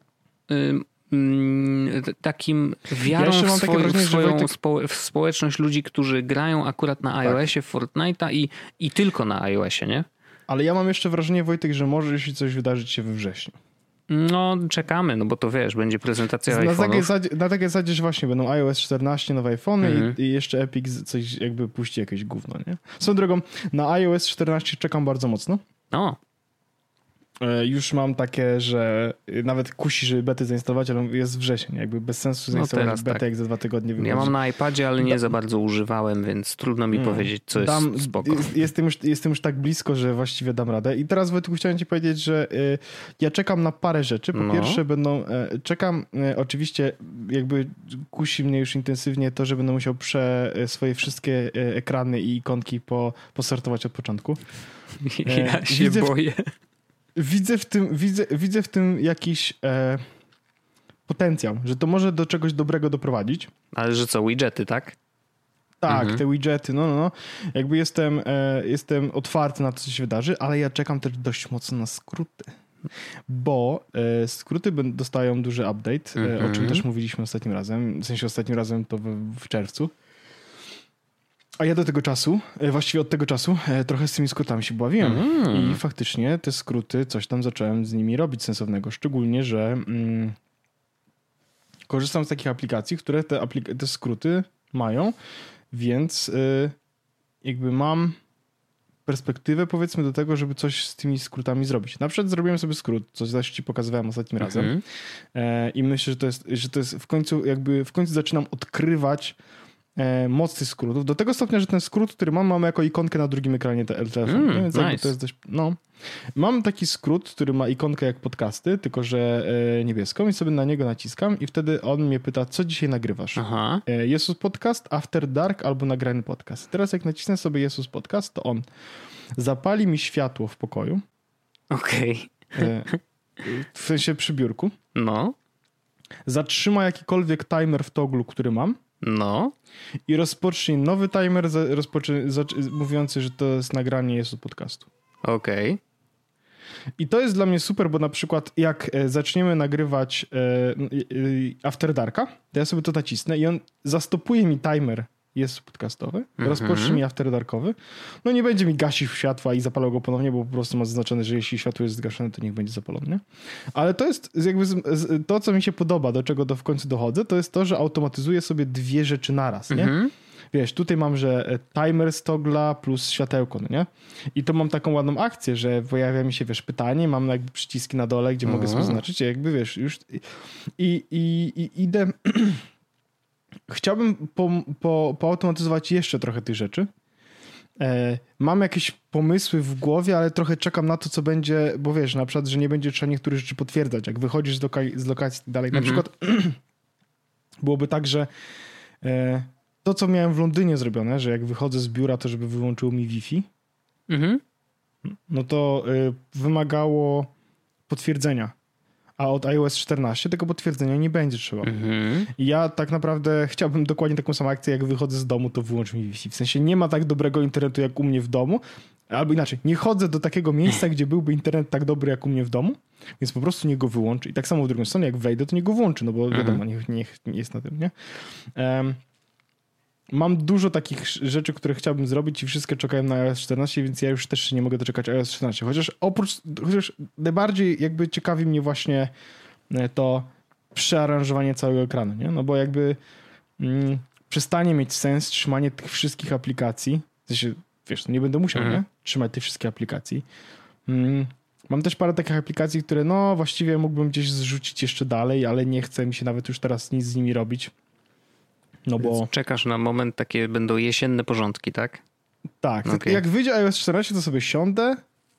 takim wiarą w społeczność ludzi, którzy grają akurat na iOSie w Fortnite'a i tylko na iOSie, nie? Ale ja mam jeszcze wrażenie, Wojtek, że może się coś wydarzyć się we wrześniu. No czekamy, no bo to wiesz, będzie prezentacja iPhone'ów. Na takiej zasadzie, że właśnie będą iOS 14, nowe iPhony i jeszcze Epic coś jakby puści jakieś gówno, nie? Swoją drogą, na iOS 14 czekam bardzo mocno. O. Już mam takie, że nawet kusi, żeby bety zainstalować, ale jest wrzesień. Jakby bez sensu zainstalować betę, jak za 2 tygodnie wychodzi. Ja mam na iPadzie, ale nie za bardzo używałem, więc trudno mi powiedzieć, co jest spoko. Jestem już tak blisko, że właściwie dam radę. I teraz, Wojtku, chciałem ci powiedzieć, że ja czekam na parę rzeczy. Po pierwsze czekam, oczywiście jakby kusi mnie już intensywnie to, że będę musiał swoje wszystkie ekrany i ikonki posortować od początku. Ja się boję. Widzę w tym jakiś potencjał, że to może do czegoś dobrego doprowadzić. Ale że co, widgety, tak? Tak, te widgety, no. Jakby jestem otwarty na to, co się wydarzy, ale ja czekam też dość mocno na skróty. Bo skróty dostają duży update, o czym też mówiliśmy ostatnim razem. W sensie ostatnim razem to w czerwcu. A ja właściwie od tego czasu trochę z tymi skrótami się bawiłem. I faktycznie te skróty, coś tam zacząłem z nimi robić sensownego. Szczególnie, że korzystam z takich aplikacji, które te skróty mają, więc jakby mam perspektywę, powiedzmy, do tego, żeby coś z tymi skrótami zrobić. Na przykład zrobiłem sobie skrót, co zaś ci pokazywałem ostatnim razem. I myślę, że to jest w końcu zaczynam odkrywać moc tych skrótów. Do tego stopnia, że ten skrót, który mam jako ikonkę na drugim ekranie telefonu. Więc nice. To jest dość, Mam taki skrót, który ma ikonkę jak podcasty, tylko że niebieską i sobie na niego naciskam i wtedy on mnie pyta, co dzisiaj nagrywasz? Jesus Podcast, After Dark albo nagrany podcast. Teraz jak nacisnę sobie Jesus Podcast, to on zapali mi światło w pokoju. Okej. W sensie przy biurku. No. Zatrzyma jakikolwiek timer w toglu, który mam. No. I rozpocznie nowy timer mówiący, że to jest nagranie jest od podcastu. Okej. I to jest dla mnie super, bo na przykład jak zaczniemy nagrywać After Darka, to ja sobie to nacisnę i on zastopuje mi timer jest podcastowy, rozpocznie mi After Darkowy. No nie będzie mi gasił światła i zapalał go ponownie, bo po prostu ma zaznaczone, że jeśli światło jest zgaszone, to niech będzie zapalone. Nie? Ale to jest jakby to, co mi się podoba, do czego w końcu dochodzę, to jest to, że automatyzuję sobie dwie rzeczy naraz, nie? Wiesz, tutaj mam, że timer z togla plus światełko, no nie? I to mam taką ładną akcję, że pojawia mi się, wiesz, pytanie, mam jakby przyciski na dole, gdzie mogę sobie zaznaczyć, jakby, wiesz, już i idę... Chciałbym poautomatyzować jeszcze trochę tych rzeczy. Mam jakieś pomysły w głowie, ale trochę czekam na to, co będzie, bo wiesz, na przykład, że nie będzie trzeba niektórych rzeczy potwierdzać. Jak wychodzisz z lokacji dalej. Na przykład byłoby tak, że to, co miałem w Londynie zrobione, że jak wychodzę z biura, to żeby wyłączyło mi Wi-Fi, no to wymagało potwierdzenia. A od iOS 14 tego potwierdzenia nie będzie trzeba. I ja tak naprawdę chciałbym dokładnie taką samą akcję, jak wychodzę z domu, to wyłącz mi Wi-Fi. W sensie nie ma tak dobrego internetu jak u mnie w domu, albo inaczej, nie chodzę do takiego miejsca, gdzie byłby internet tak dobry jak u mnie w domu, więc po prostu niech go wyłączy. I tak samo w drugą stronę, jak wejdę, to niech go włączy, no bo wiadomo, niech nie jest na tym, nie? Mam dużo takich rzeczy, które chciałbym zrobić i wszystkie czekają na iOS 14, więc ja już też się nie mogę doczekać iOS 14. Chociaż najbardziej jakby ciekawi mnie właśnie to przearanżowanie całego ekranu, nie? No bo jakby przestanie mieć sens trzymanie tych wszystkich aplikacji. W sensie, wiesz, nie będę musiał, nie? Trzymać tych wszystkich aplikacji. Mam też parę takich aplikacji, które no właściwie mógłbym gdzieś zrzucić jeszcze dalej, ale nie chcę mi się nawet już teraz nic z nimi robić. No bo... Czekasz na moment, takie będą jesienne porządki, tak? Tak. Okay. Jak wyjdzie iOS 14, to sobie siądę,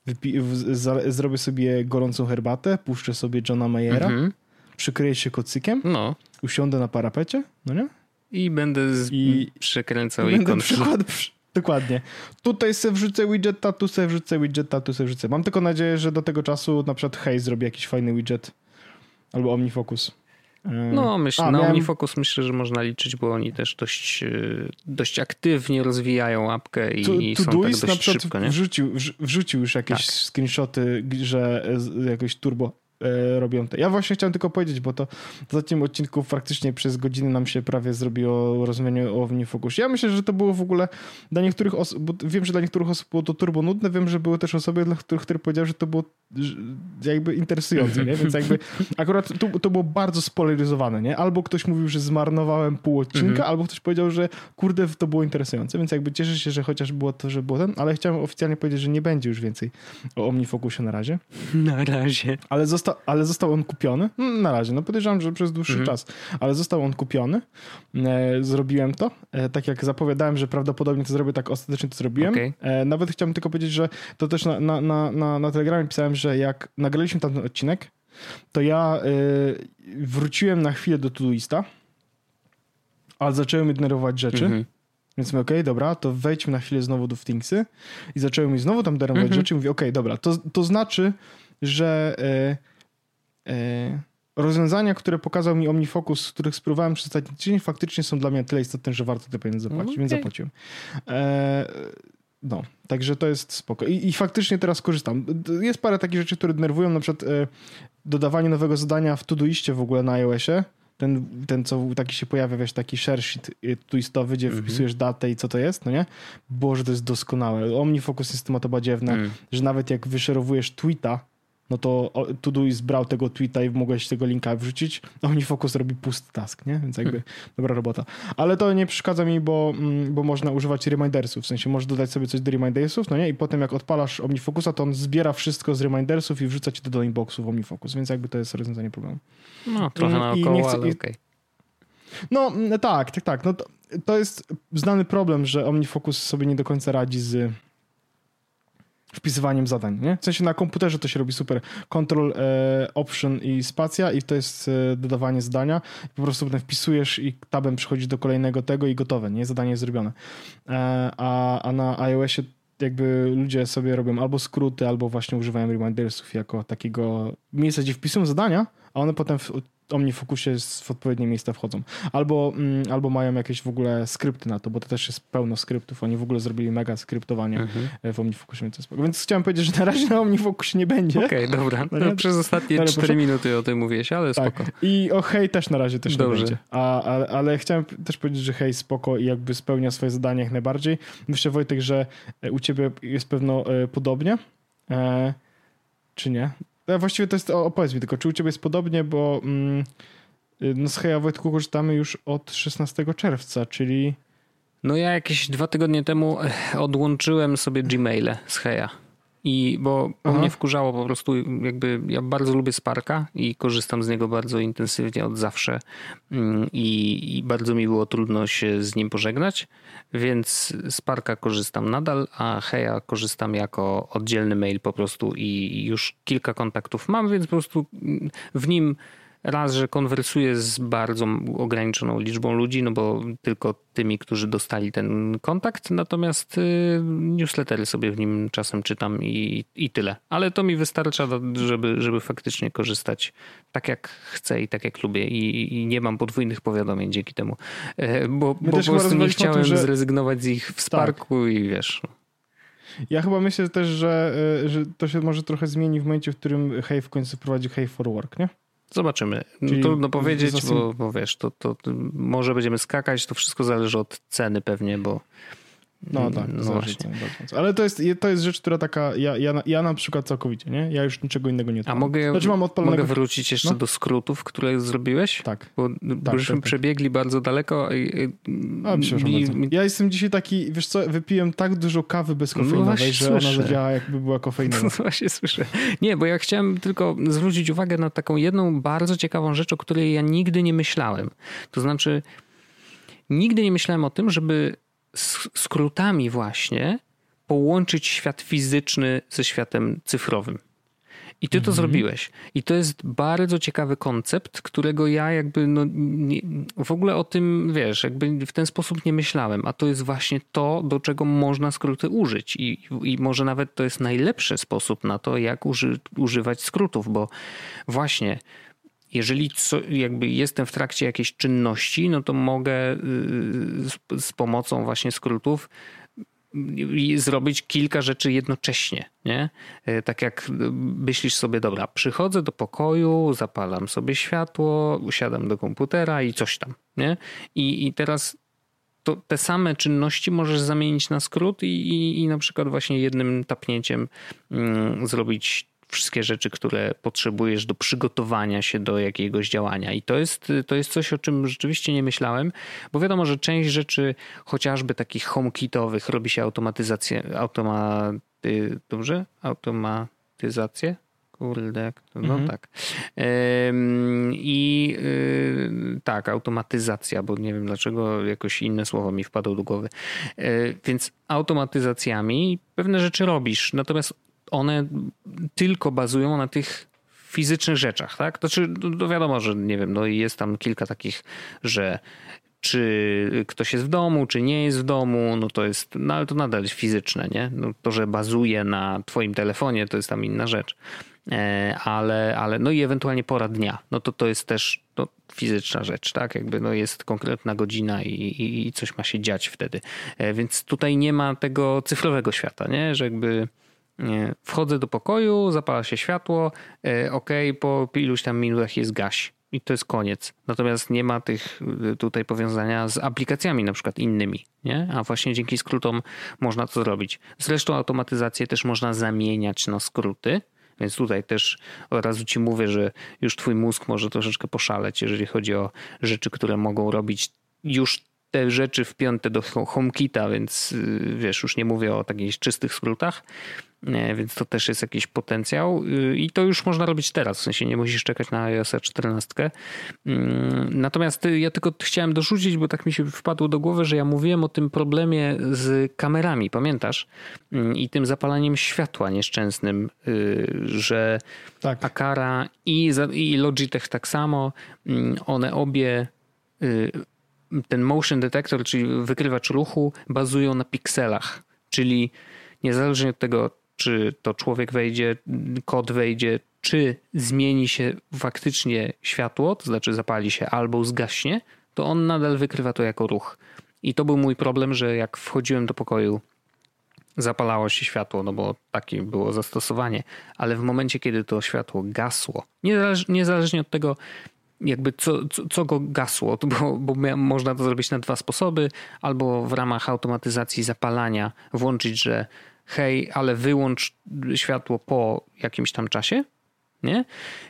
zrobię sobie gorącą herbatę, puszczę sobie Johna Mayera, przykryję się kocykiem, usiądę na parapecie, no nie? I będę przekręcał ikonki. Dokładnie. Tutaj sobie wrzucę widgeta, tu sobie wrzucę widgeta, tu sobie wrzucę. Mam tylko nadzieję, że do tego czasu na przykład Haze zrobi jakiś fajny widget albo OmniFocus. No, OmniFocus myślę, że można liczyć, bo oni też dość aktywnie rozwijają apkę i są tak dość szybko, nie? Wrzucił już jakieś screenshoty, że jakoś turbo robią to. Ja właśnie chciałem tylko powiedzieć, bo to za tym odcinku praktycznie przez godzinę nam się prawie zrobiło rozumienie o OmniFocusie. Ja myślę, że to było w ogóle dla niektórych osób, bo wiem, że dla niektórych osób było to turbo nudne, wiem, że były też osoby, dla których powiedział, że to było jakby interesujące, nie? Więc jakby akurat to było bardzo spolaryzowane, nie? Albo ktoś mówił, że zmarnowałem pół odcinka, albo ktoś powiedział, że kurde, to było interesujące, więc jakby cieszę się, że chociaż było to, że było ten, ale chciałem oficjalnie powiedzieć, że nie będzie już więcej o OmniFocusie na razie. Na razie. Ale został on kupiony. Na razie, no podejrzewam, że przez dłuższy czas. Ale został on kupiony. Zrobiłem to. Tak jak zapowiadałem, że prawdopodobnie to zrobię, tak ostatecznie to zrobiłem. Okay. Nawet chciałbym tylko powiedzieć, że to też na Telegramie pisałem, że jak nagraliśmy tamten odcinek, to ja wróciłem na chwilę do Todoista, ale zacząłem mnie denerwować rzeczy. Więc mówię, okej, dobra, to wejdźmy na chwilę znowu do Thingsy i zacząłem mi znowu tam denerwować rzeczy. Mówię, okej, dobra, to znaczy, że rozwiązania, które pokazał mi OmniFocus, z których spróbowałem przez ostatni tydzień, faktycznie są dla mnie tyle istotne, że warto te pieniądze zapłacić, więc zapłaciłem. No, także to jest spoko. I faktycznie teraz korzystam. Jest parę takich rzeczy, które denerwują, na przykład dodawanie nowego zadania w Todoiście w ogóle na iOSie. Ten co taki się pojawia, wiesz, taki share sheet todoistowy, gdzie wpisujesz datę i co to jest, no nie? Boże, to jest doskonałe. OmniFocus jest tym o to badziewne, że nawet jak wyszerowujesz tweeta, no to Todoist brał tego tweeta i mogłeś tego linka wrzucić. OmniFocus robi pusty task, nie? Więc jakby dobra robota. Ale to nie przeszkadza mi, bo można używać remindersów. W sensie możesz dodać sobie coś do remindersów, no nie? I potem jak odpalasz OmniFocusa, to on zbiera wszystko z remindersów i wrzuca ci to do inboxu w OmniFocus. Więc jakby to jest rozwiązanie problemu. No, trochę naokoło, ale okej. No, tak. No, to jest znany problem, że OmniFocus sobie nie do końca radzi z wpisywaniem zadań, nie? W sensie na komputerze to się robi super. Control, Option i spacja i to jest dodawanie zadania. Po prostu potem wpisujesz i tabem przechodzisz do kolejnego tego i gotowe, nie? Zadanie jest zrobione. A na iOSie jakby ludzie sobie robią albo skróty, albo właśnie używają remindersów jako takiego miejsca, gdzie wpisują zadania, a one potem w OmniFocusie w odpowiednie miejsca wchodzą. Albo mają jakieś w ogóle skrypty na to, bo to też jest pełno skryptów. Oni w ogóle zrobili mega skryptowanie w OmniFocusie. Więc chciałem powiedzieć, że na razie na OmniFocusie nie będzie. Okej, dobra. No, przez ostatnie 4 minuty o tym mówiłeś, ale tak. spoko. I o Hej też na razie też nie będzie. Ale chciałem też powiedzieć, że Hej spoko i jakby spełnia swoje zadanie jak najbardziej. Myślę, Wojtek, że u ciebie jest pewno podobnie. Czy nie? Właściwie to jest, opowiedz mi tylko, czy u ciebie jest podobnie, bo no z Heja, Wojtku, korzystamy już od 16 czerwca, czyli... No ja jakieś 2 tygodnie temu odłączyłem sobie Gmaile z Heja. Bo mnie wkurzało po prostu, jakby ja bardzo lubię Sparka i korzystam z niego bardzo intensywnie od zawsze i bardzo mi było trudno się z nim pożegnać, więc Sparka korzystam nadal, a Heja korzystam jako oddzielny mail po prostu i już kilka kontaktów mam, więc po prostu w nim raz, że konwersuję z bardzo ograniczoną liczbą ludzi, no bo tylko tymi, którzy dostali ten kontakt, natomiast newslettery sobie w nim czasem czytam i tyle. Ale to mi wystarcza, żeby faktycznie korzystać tak jak chcę i tak jak lubię i nie mam podwójnych powiadomień dzięki temu, bo po prostu nie chciałem zrezygnować z ich w Sparku i wiesz... Ja chyba myślę też, że to się może trochę zmieni w momencie, w którym Hej w końcu prowadzi Hej for Work, nie? Zobaczymy. Trudno powiedzieć, bo wiesz, to może będziemy skakać, to wszystko zależy od ceny pewnie, bo... No tak, to zależy ceny. Ale to jest rzecz, która taka, ja na przykład całkowicie, nie? Ja już niczego innego nie odpalam. A mogę wrócić jeszcze do skrótów, które zrobiłeś? Tak. Bo byśmy przebiegli bardzo daleko. Ja jestem dzisiaj taki, wiesz co, wypiłem tak dużo kawy bezkofeinowej, że ona zadziała jakby była kofeinowa. No właśnie słyszę. Nie, bo ja chciałem tylko zwrócić uwagę na taką jedną bardzo ciekawą rzecz, o której ja nigdy nie myślałem. To znaczy, nigdy nie myślałem o tym, żeby skrótami właśnie połączyć świat fizyczny ze światem cyfrowym. I ty to zrobiłeś. I to jest bardzo ciekawy koncept, którego ja jakby w ogóle o tym, wiesz, jakby w ten sposób nie myślałem. A to jest właśnie to, do czego można skróty użyć. I może nawet to jest najlepszy sposób na to, jak używać skrótów, bo właśnie jeżeli jakby jestem w trakcie jakiejś czynności, no to mogę z pomocą właśnie skrótów zrobić kilka rzeczy jednocześnie, nie? Tak jak myślisz sobie, dobra, przychodzę do pokoju, zapalam sobie światło, usiadam do komputera i coś tam, nie? I teraz te same czynności możesz zamienić na skrót i na przykład właśnie jednym tapnięciem zrobić wszystkie rzeczy, które potrzebujesz do przygotowania się do jakiegoś działania. I to jest coś, o czym rzeczywiście nie myślałem, bo wiadomo, że część rzeczy, chociażby takich HomeKitowych, robi się automatyzację? Kurde, no tak. Tak, automatyzacja, bo nie wiem dlaczego jakoś inne słowo mi wpadło do głowy. Więc automatyzacjami pewne rzeczy robisz, natomiast one tylko bazują na tych fizycznych rzeczach, tak? To wiadomo, że nie wiem, no jest tam kilka takich, że czy ktoś jest w domu, czy nie jest w domu, no to jest, no ale to nadal jest fizyczne, nie? No to, że bazuje na twoim telefonie, to jest tam inna rzecz. Ale no i ewentualnie pora dnia, no to jest też fizyczna rzecz, tak? Jakby no jest konkretna godzina i coś ma się dziać wtedy. Więc tutaj nie ma tego cyfrowego świata, nie? Że jakby wchodzę do pokoju, zapala się światło, po iluś tam minutach jest gaś i to jest koniec. Natomiast nie ma tych tutaj powiązania z aplikacjami na przykład innymi, nie? A właśnie dzięki skrótom można to zrobić. Zresztą automatyzację też można zamieniać na skróty, więc tutaj też od razu ci mówię, że już twój mózg może troszeczkę poszaleć, jeżeli chodzi o rzeczy, które mogą robić już te rzeczy wpięte do HomeKita, więc wiesz, już nie mówię o takich czystych skrótach, więc to też jest jakiś potencjał i to już można robić teraz, w sensie nie musisz czekać na iOS 14. Natomiast ja tylko chciałem dorzucić, bo tak mi się wpadło do głowy, że ja mówiłem o tym problemie z kamerami, pamiętasz? I tym zapalaniem światła nieszczęsnym, że tak. Aqara i Logitech tak samo, one obie ten motion detector, czyli wykrywacz ruchu, bazują na pikselach, czyli niezależnie od tego, czy to człowiek wejdzie, kot wejdzie, czy zmieni się faktycznie światło, to znaczy zapali się albo zgaśnie, to on nadal wykrywa to jako ruch. I to był mój problem, że jak wchodziłem do pokoju, zapalało się światło, no bo takie było zastosowanie, ale w momencie, kiedy to światło gasło, niezależnie od tego, jakby co go gasło, bo można to zrobić na dwa sposoby, albo w ramach automatyzacji zapalania włączyć, że hej, ale wyłącz światło po jakimś tam czasie, nie?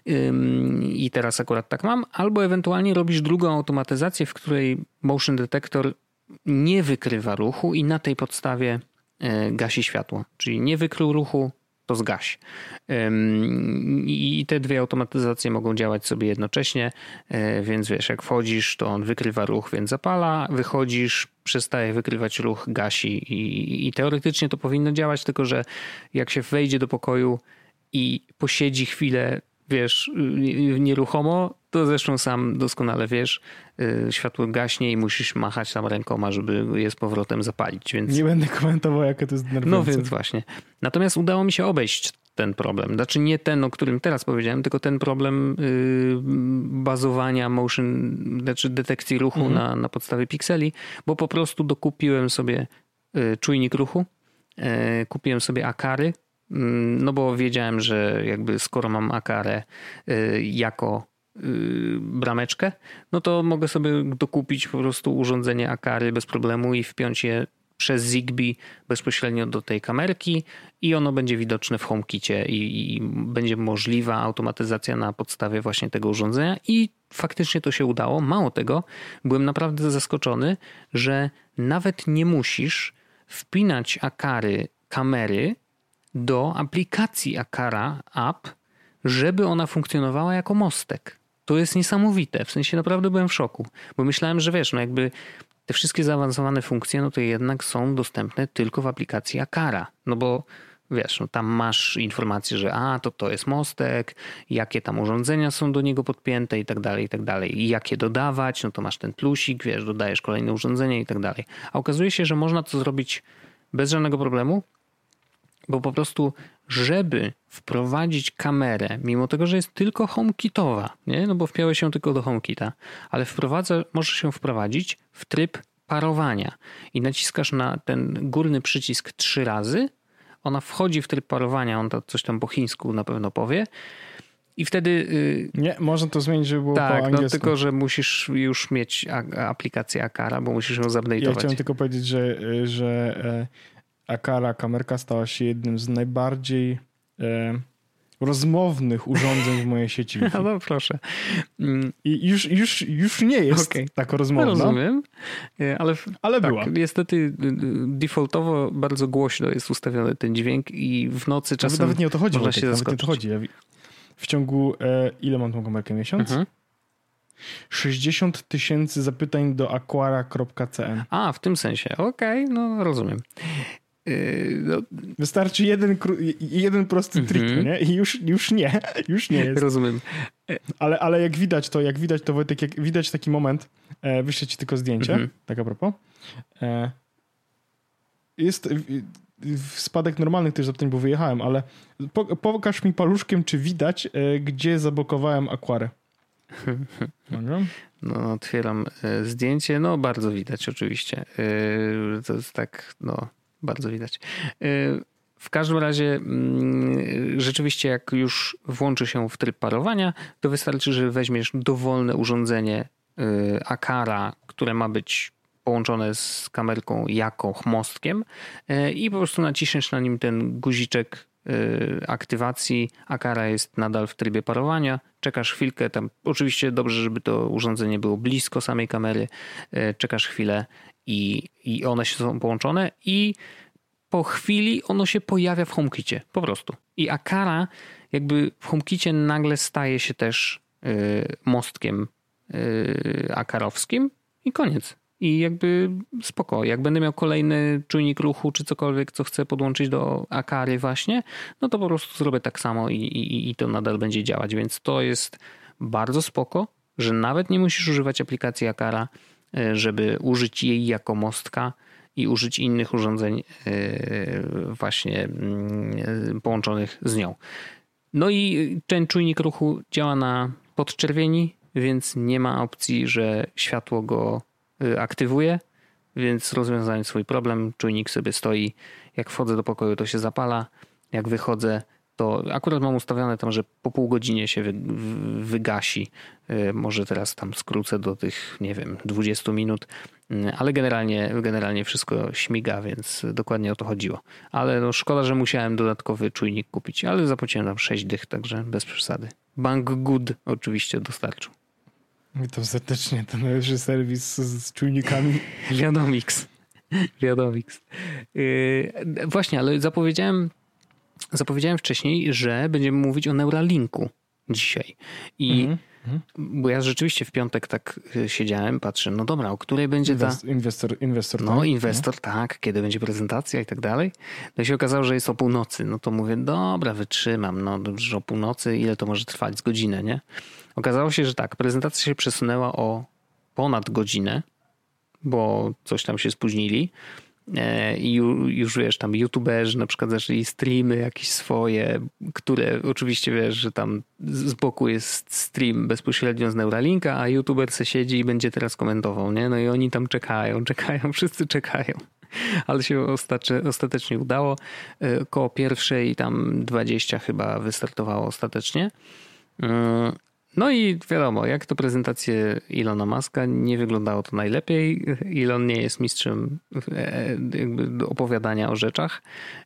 I teraz akurat tak mam, albo ewentualnie robisz drugą automatyzację, w której motion detector nie wykrywa ruchu i na tej podstawie gasi światło. Czyli nie wykrył ruchu, to zgaś. I te dwie automatyzacje mogą działać sobie jednocześnie, więc wiesz, jak wchodzisz, to on wykrywa ruch, więc zapala, wychodzisz, przestaje wykrywać ruch, gasi i teoretycznie to powinno działać, tylko że jak się wejdzie do pokoju i posiedzi chwilę, wiesz, nieruchomo, to zresztą sam doskonale wiesz, światło gaśnie i musisz machać tam rękoma, żeby je z powrotem zapalić. Więc... Nie będę komentował, jakie to jest denerwujące. No więc właśnie. Natomiast udało mi się obejść ten problem. Znaczy nie ten, o którym teraz powiedziałem, tylko ten problem bazowania znaczy detekcji ruchu na podstawie pikseli, bo po prostu dokupiłem sobie czujnik ruchu, kupiłem sobie Akary, no bo wiedziałem, że jakby skoro mam Akarę jako brameczkę, no to mogę sobie dokupić po prostu urządzenie Akary bez problemu i wpiąć je przez Zigbee bezpośrednio do tej kamerki i ono będzie widoczne w HomeKicie i będzie możliwa automatyzacja na podstawie właśnie tego urządzenia i faktycznie to się udało. Mało tego, byłem naprawdę zaskoczony, że nawet nie musisz wpinać Akary kamery do aplikacji Akara App, żeby ona funkcjonowała jako mostek. To jest niesamowite. W sensie naprawdę byłem w szoku, bo myślałem, że wiesz, no jakby te wszystkie zaawansowane funkcje, no to jednak są dostępne tylko w aplikacji Akara. No bo wiesz, no tam masz informację, że to jest mostek, jakie tam urządzenia są do niego podpięte i tak dalej, i tak dalej. I jakie dodawać, no to masz ten plusik, wiesz, dodajesz kolejne urządzenie i tak dalej. A okazuje się, że można to zrobić bez żadnego problemu, bo po prostu, żeby wprowadzić kamerę, mimo tego, że jest tylko HomeKitowa, nie? No bo wpiąłeś się tylko do HomeKita, ale możesz się wprowadzić w tryb parowania i naciskasz na ten górny przycisk 3 razy, ona wchodzi w tryb parowania, on to coś tam po chińsku na pewno powie i wtedy... Nie, można to zmienić, żeby było po angielsku. No tylko, że musisz już mieć aplikację Akara, bo musisz ją zupdate'ować. Ja chciałem tylko powiedzieć, że Akara kamerka stała się jednym z najbardziej rozmownych urządzeń w mojej sieci Wi-Fi. No proszę. I już nie jest tak rozmowna. Rozumiem, ale tak, była. Niestety defaultowo bardzo głośno jest ustawiony ten dźwięk i w nocy czasem nawet nie o to chodzi. Można się zaskoczyć. Nie o to chodzi. W ciągu, ile mam tą kamerkę? Miesiąc? 60 000 zapytań do aquara.cn. W tym sensie. Okej, no rozumiem. No. Wystarczy jeden prosty trik, nie? I już nie jest. Rozumiem. Ale jak widać to Wojtek, jak widać taki moment, wyślę ci tylko zdjęcie, tak a propos. Jest spadek normalnych też zapytań, bo wyjechałem, ale pokaż mi paluszkiem, czy widać, gdzie zablokowałem Aquarę. No, otwieram zdjęcie, no bardzo widać oczywiście. To jest tak, no bardzo widać. W każdym razie rzeczywiście jak już włączy się w tryb parowania, to wystarczy, że weźmiesz dowolne urządzenie Akara, które ma być połączone z kamerką jako mostkiem i po prostu naciśniesz na nim ten guziczek aktywacji. Akara jest nadal w trybie parowania. Czekasz chwilkę, tam oczywiście dobrze, żeby to urządzenie było blisko samej kamery. Czekasz chwilę i one się są połączone i po chwili ono się pojawia w HomeKicie. Po prostu. I Akara jakby w HomeKicie nagle staje się też mostkiem akarowskim i koniec. I jakby spoko. Jak będę miał kolejny czujnik ruchu czy cokolwiek, co chcę podłączyć do Akary właśnie, no to po prostu zrobię tak samo i to nadal będzie działać. Więc to jest bardzo spoko, że nawet nie musisz używać aplikacji Akara, żeby użyć jej jako mostka i użyć innych urządzeń właśnie połączonych z nią. No i ten czujnik ruchu działa na podczerwieni, więc nie ma opcji, że światło go aktywuje, więc rozwiązałem swój problem. Czujnik sobie stoi. Jak wchodzę do pokoju, to się zapala. Jak wychodzę, to akurat mam ustawione tam, że po pół godzinie się wygasi. Może teraz tam skrócę do tych, nie wiem, 20 minut, ale generalnie wszystko śmiga, więc dokładnie o to chodziło. Ale no szkoda, że musiałem dodatkowy czujnik kupić, ale zapłaciłem tam 6 dych, także bez przesady. Banggood oczywiście dostarczył. Witam serdecznie, to najlepszy serwis z czujnikami. Wiadomix. Właśnie, ale zapowiedziałem wcześniej, że będziemy mówić o Neuralinku dzisiaj. I bo ja rzeczywiście w piątek tak siedziałem, patrzę, no dobra, o której będzie Inwestor. No, tak? inwestor, tak, kiedy będzie prezentacja i tak dalej. No i się okazało, że jest o północy. No to mówię, dobra, wytrzymam, no dobrze, o północy, ile to może trwać? Z godzinę, nie? Okazało się, że tak, prezentacja się przesunęła o ponad godzinę, bo coś tam się spóźnili. I już wiesz, tam youtuberzy na przykład zaczęli streamy jakieś swoje, które oczywiście wiesz, że tam z boku jest stream bezpośrednio z Neuralinka, a youtuber se siedzi i będzie teraz komentował, nie? No i oni tam czekają, wszyscy czekają. Ale się ostatecznie udało. Koło pierwszej tam 20 chyba wystartowało ostatecznie. No i wiadomo, jak to prezentacje Ilona Muska, nie wyglądało to najlepiej. Elon nie jest mistrzem jakby opowiadania o rzeczach,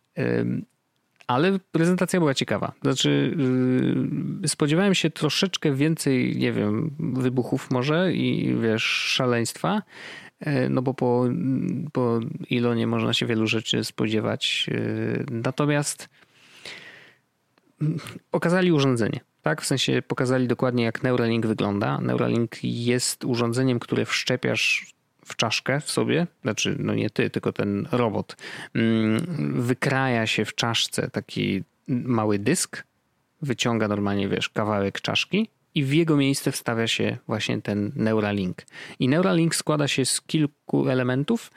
ale prezentacja była ciekawa. Znaczy spodziewałem się troszeczkę więcej, nie wiem, wybuchów może i wiesz, szaleństwa, no bo po Elonie można się wielu rzeczy spodziewać. Natomiast pokazali urządzenie. Tak, w sensie pokazali dokładnie, jak Neuralink wygląda. Neuralink jest urządzeniem, które wszczepiasz w czaszkę w sobie, znaczy no nie ty, tylko ten robot. Wykraja się w czaszce taki mały dysk, wyciąga normalnie, wiesz, kawałek czaszki i w jego miejsce wstawia się właśnie ten Neuralink. I Neuralink składa się z kilku elementów.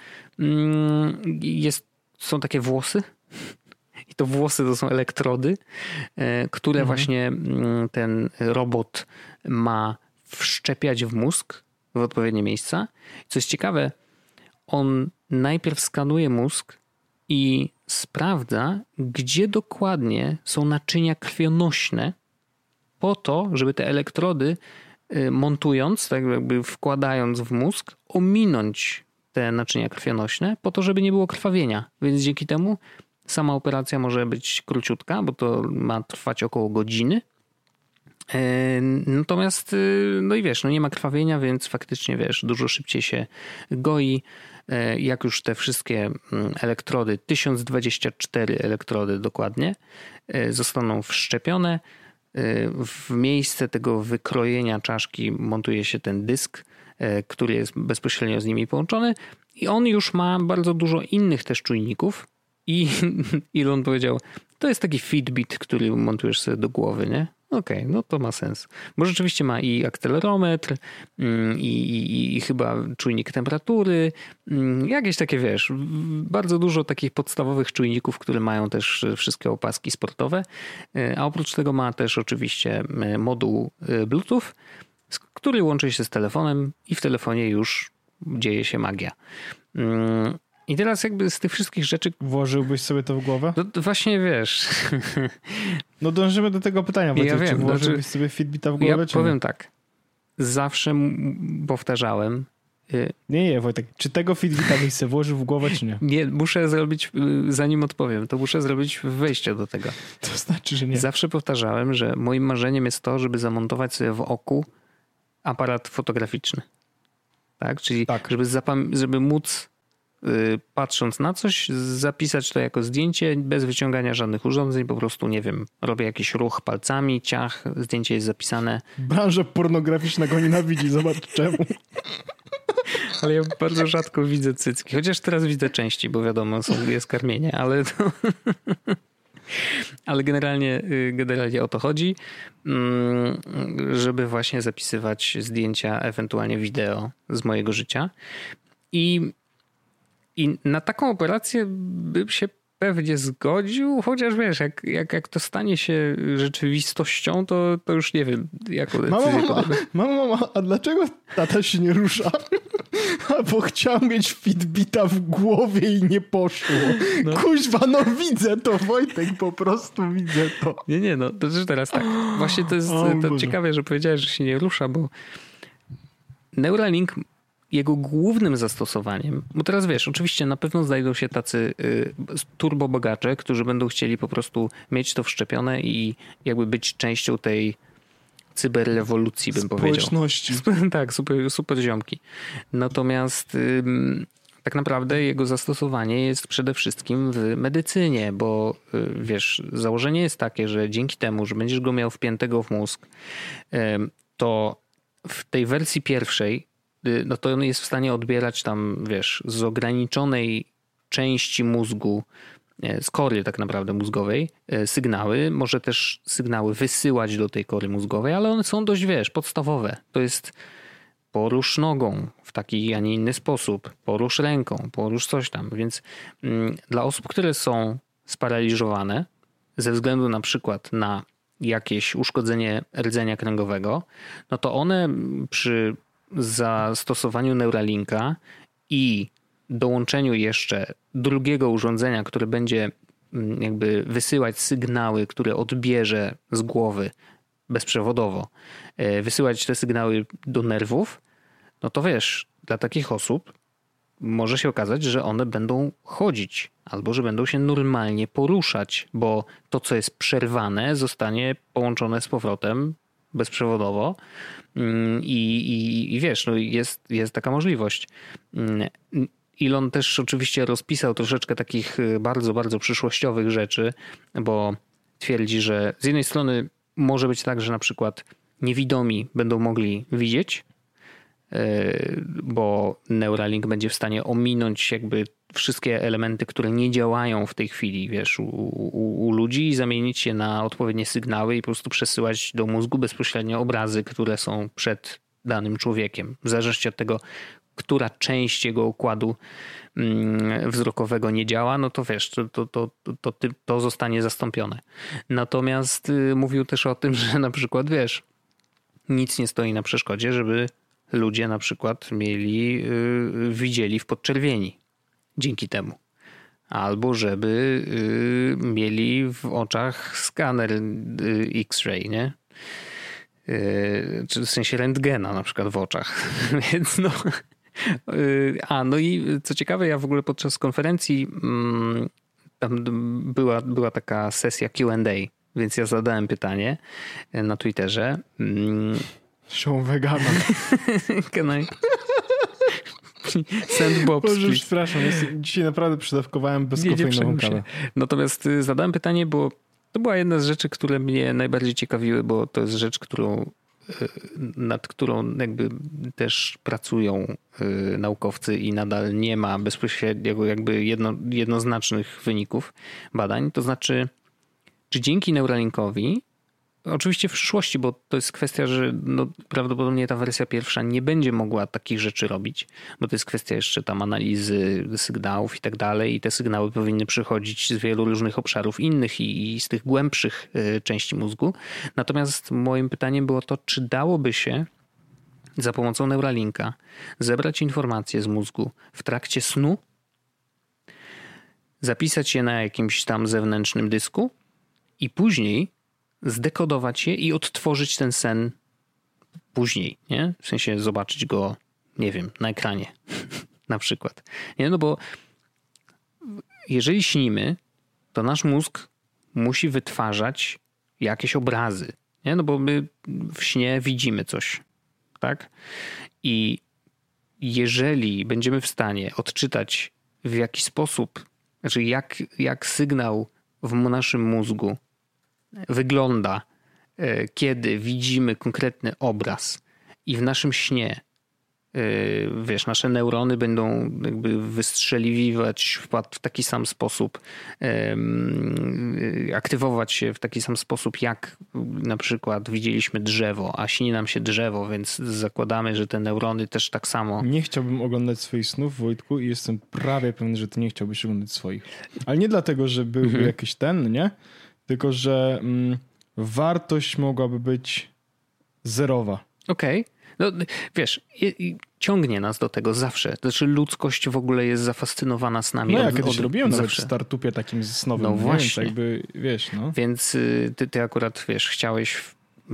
Są takie włosy. I to włosy to są elektrody, które właśnie ten robot ma wszczepiać w mózg w odpowiednie miejsca. Co jest ciekawe, on najpierw skanuje mózg i sprawdza, gdzie dokładnie są naczynia krwionośne po to, żeby te elektrody montując, tak jakby wkładając w mózg, ominąć te naczynia krwionośne po to, żeby nie było krwawienia. Więc dzięki temu sama operacja może być króciutka, bo to ma trwać około godziny. Natomiast, no i wiesz, no nie ma krwawienia, więc faktycznie, wiesz, dużo szybciej się goi. Jak już te wszystkie elektrody, 1024 elektrody dokładnie, zostaną wszczepione, w miejsce tego wykrojenia czaszki montuje się ten dysk, który jest bezpośrednio z nimi połączony i on już ma bardzo dużo innych też czujników. I Elon powiedział, to jest taki Fitbit, który montujesz sobie do głowy, nie? Okej, no to ma sens. Bo rzeczywiście ma i akcelerometr, i chyba czujnik temperatury, jakieś takie, wiesz, bardzo dużo takich podstawowych czujników, które mają też wszystkie opaski sportowe, a oprócz tego ma też oczywiście moduł Bluetooth, który łączy się z telefonem i w telefonie już dzieje się magia. I teraz jakby z tych wszystkich rzeczy... Włożyłbyś sobie to w głowę? To właśnie wiesz... No dążymy do tego pytania. Ja wiem, czy włożyłbyś sobie Fitbita w głowę? Ja powiem tak. Zawsze powtarzałem... Nie, Wojtek. Czy tego Fitbita byś sobie włożył w głowę, czy nie? Nie, muszę zrobić, zanim odpowiem, to muszę zrobić wejście do tego. To znaczy, że nie. Zawsze powtarzałem, że moim marzeniem jest to, żeby zamontować sobie w oku aparat fotograficzny. Tak? Czyli żeby móc patrząc na coś, zapisać to jako zdjęcie bez wyciągania żadnych urządzeń, po prostu, nie wiem, robię jakiś ruch palcami, ciach, zdjęcie jest zapisane. Branża pornograficzna go nienawidzi, zobacz czemu. Ale ja bardzo rzadko widzę cycki, chociaż teraz widzę częściej, bo wiadomo, jest karmienie, ale to... Ale generalnie o to chodzi, żeby właśnie zapisywać zdjęcia, ewentualnie wideo z mojego życia. I na taką operację bym się pewnie zgodził, chociaż wiesz, jak to stanie się rzeczywistością, to już nie wiem, jaką decyzję podejmę. Mama, a dlaczego tata się nie rusza? Bo chciał mieć Fitbita w głowie i nie poszło. No. Kuźwa, no widzę to, Wojtek, po prostu widzę to. Nie, no to też teraz tak. Właśnie to jest to ciekawe, że powiedziałeś, że się nie rusza, bo Neuralink, jego głównym zastosowaniem, bo teraz wiesz, oczywiście na pewno znajdą się tacy turbobogacze, którzy będą chcieli po prostu mieć to wszczepione i jakby być częścią tej cyberrewolucji, bym powiedział. Społeczności. Tak, super ziomki. Natomiast tak naprawdę jego zastosowanie jest przede wszystkim w medycynie, bo wiesz, założenie jest takie, że dzięki temu, że będziesz go miał wpiętego w mózg, to w tej wersji pierwszej, no to on jest w stanie odbierać tam, wiesz, z ograniczonej części mózgu, z kory tak naprawdę mózgowej, sygnały. Może też sygnały wysyłać do tej kory mózgowej, ale one są dość, wiesz, podstawowe. To jest porusz nogą w taki, a nie inny sposób, porusz ręką, porusz coś tam. Więc dla osób, które są sparaliżowane ze względu na przykład na jakieś uszkodzenie rdzenia kręgowego, no to one przy zastosowaniu Neuralinka i dołączeniu jeszcze drugiego urządzenia, które będzie jakby wysyłać sygnały, które odbierze z głowy bezprzewodowo, wysyłać te sygnały do nerwów, no to wiesz, dla takich osób może się okazać, że one będą chodzić albo że będą się normalnie poruszać, bo to, co jest przerwane, zostanie połączone z powrotem bezprzewodowo i wiesz, no jest taka możliwość. Elon też oczywiście rozpisał troszeczkę takich bardzo, bardzo przyszłościowych rzeczy, bo twierdzi, że z jednej strony może być tak, że na przykład niewidomi będą mogli widzieć, bo Neuralink będzie w stanie ominąć jakby wszystkie elementy, które nie działają w tej chwili, wiesz, u ludzi i zamienić je na odpowiednie sygnały i po prostu przesyłać do mózgu bezpośrednio obrazy, które są przed danym człowiekiem. W zależności od tego, która część jego układu wzrokowego nie działa, no to wiesz, to zostanie zastąpione. Natomiast mówił też o tym, że na przykład, wiesz, nic nie stoi na przeszkodzie, żeby ludzie na przykład widzieli w podczerwieni dzięki temu. Albo żeby mieli w oczach skaner X-ray, nie? Czy w sensie rentgena na przykład w oczach. Więc no... no i co ciekawe, ja w ogóle podczas konferencji tam była taka sesja Q&A, więc ja zadałem pytanie na Twitterze. Show vegana. Can I send Bob? Boże, przepraszam, dzisiaj naprawdę przydawkowałem bezkofeinową kawę. Natomiast zadałem pytanie, bo to była jedna z rzeczy, które mnie najbardziej ciekawiły, bo to jest rzecz, nad którą jakby też pracują naukowcy i nadal nie ma bezpośrednio jakby jednoznacznych wyników badań. To znaczy, czy dzięki Neuralinkowi, oczywiście w przyszłości, bo to jest kwestia, że no, prawdopodobnie ta wersja pierwsza nie będzie mogła takich rzeczy robić, bo to jest kwestia jeszcze tam analizy sygnałów i tak dalej i te sygnały powinny przychodzić z wielu różnych obszarów innych i z tych głębszych części mózgu. Natomiast moim pytaniem było to, czy dałoby się za pomocą Neuralinka zebrać informacje z mózgu w trakcie snu, zapisać je na jakimś tam zewnętrznym dysku i później zdekodować je i odtworzyć ten sen później, nie? W sensie zobaczyć go, nie wiem, na ekranie na przykład. Nie, no bo jeżeli śnimy, to nasz mózg musi wytwarzać jakieś obrazy, nie? No bo my w śnie widzimy coś, tak? I jeżeli będziemy w stanie odczytać w jaki sposób, znaczy jak sygnał w naszym mózgu wygląda, kiedy widzimy konkretny obraz i w naszym śnie wiesz, nasze neurony będą jakby wystrzeliwać w taki sam sposób, aktywować się w taki sam sposób, jak na przykład widzieliśmy drzewo, a śni nam się drzewo, więc zakładamy, że te neurony też tak samo. Nie chciałbym oglądać swoich snów, Wojtku, i jestem prawie pewien, że ty nie chciałbyś oglądać swoich. Ale nie dlatego, że byłby jakiś ten, nie? Tylko, że wartość mogłaby być zerowa. Okej. No, wiesz, ciągnie nas do tego zawsze. Znaczy ludzkość w ogóle jest zafascynowana snami. No ja kiedyś robiłem zawsze. Nawet w startupie takim snowym. No właśnie. Więc jakby, wiesz, no. Więc ty akurat, wiesz, chciałeś,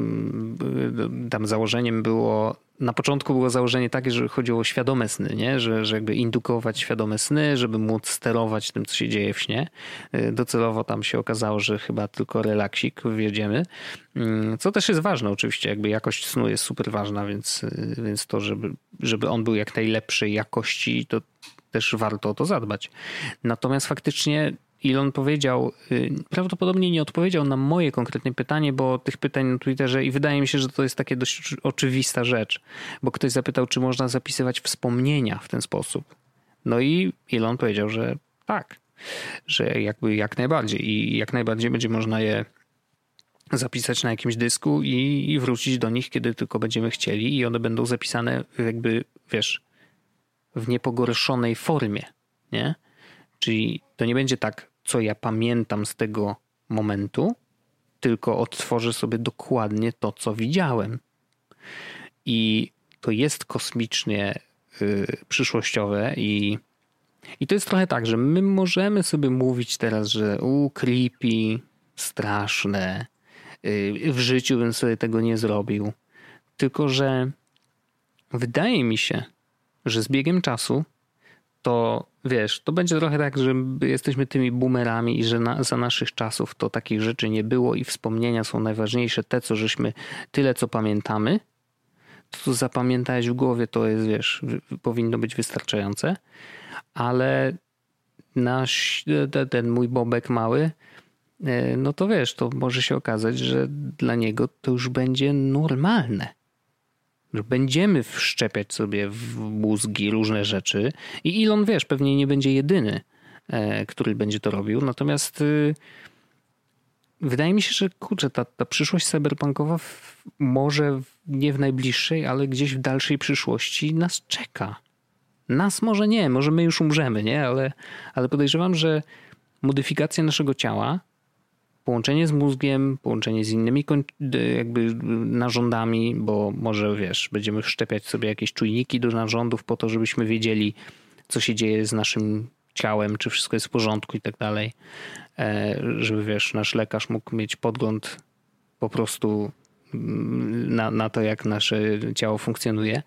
tam założeniem było, na początku było założenie takie, że chodziło o świadome sny, nie? Że jakby indukować świadome sny, żeby móc sterować tym, co się dzieje w śnie. Docelowo tam się okazało, że chyba tylko relaksik wjedziemy. Co też jest ważne oczywiście, jakby jakość snu jest super ważna, więc to, żeby on był jak najlepszej jakości, to też warto o to zadbać. Natomiast faktycznie Elon powiedział, prawdopodobnie nie odpowiedział na moje konkretne pytanie, bo tych pytań na Twitterze i wydaje mi się, że to jest takie dość oczywista rzecz, bo ktoś zapytał, czy można zapisywać wspomnienia w ten sposób. No i Elon powiedział, że tak, że jakby jak najbardziej i jak najbardziej będzie można je zapisać na jakimś dysku i wrócić do nich, kiedy tylko będziemy chcieli i one będą zapisane jakby, wiesz, w niepogorszonej formie, nie? Czyli to nie będzie tak, co ja pamiętam z tego momentu, tylko odtworzę sobie dokładnie to, co widziałem. I to jest kosmicznie przyszłościowe i to jest trochę tak, że my możemy sobie mówić teraz, że creepy, straszne, w życiu bym sobie tego nie zrobił. Tylko że wydaje mi się, że z biegiem czasu to wiesz, to będzie trochę tak, że jesteśmy tymi boomerami i że za naszych czasów to takich rzeczy nie było i wspomnienia są najważniejsze. Te, co żeśmy, tyle co pamiętamy, to co zapamiętałeś w głowie, to jest, wiesz, powinno być wystarczające. Ale ten mój bobek mały, no to wiesz, to może się okazać, że dla niego to już będzie normalne. Że będziemy wszczepiać sobie w mózgi różne rzeczy i Elon, wiesz, pewnie nie będzie jedyny, który będzie to robił. Natomiast wydaje mi się, że kurczę, ta przyszłość cyberpunkowa może nie w najbliższej, ale gdzieś w dalszej przyszłości nas czeka. Nas może nie, może my już umrzemy, nie? Ale podejrzewam, że modyfikacja naszego ciała, połączenie z mózgiem, połączenie z innymi jakby narządami, bo może, wiesz, będziemy wszczepiać sobie jakieś czujniki do narządów po to, żebyśmy wiedzieli, co się dzieje z naszym ciałem, czy wszystko jest w porządku i tak dalej. Żeby, wiesz, nasz lekarz mógł mieć podgląd po prostu na to, jak nasze ciało funkcjonuje.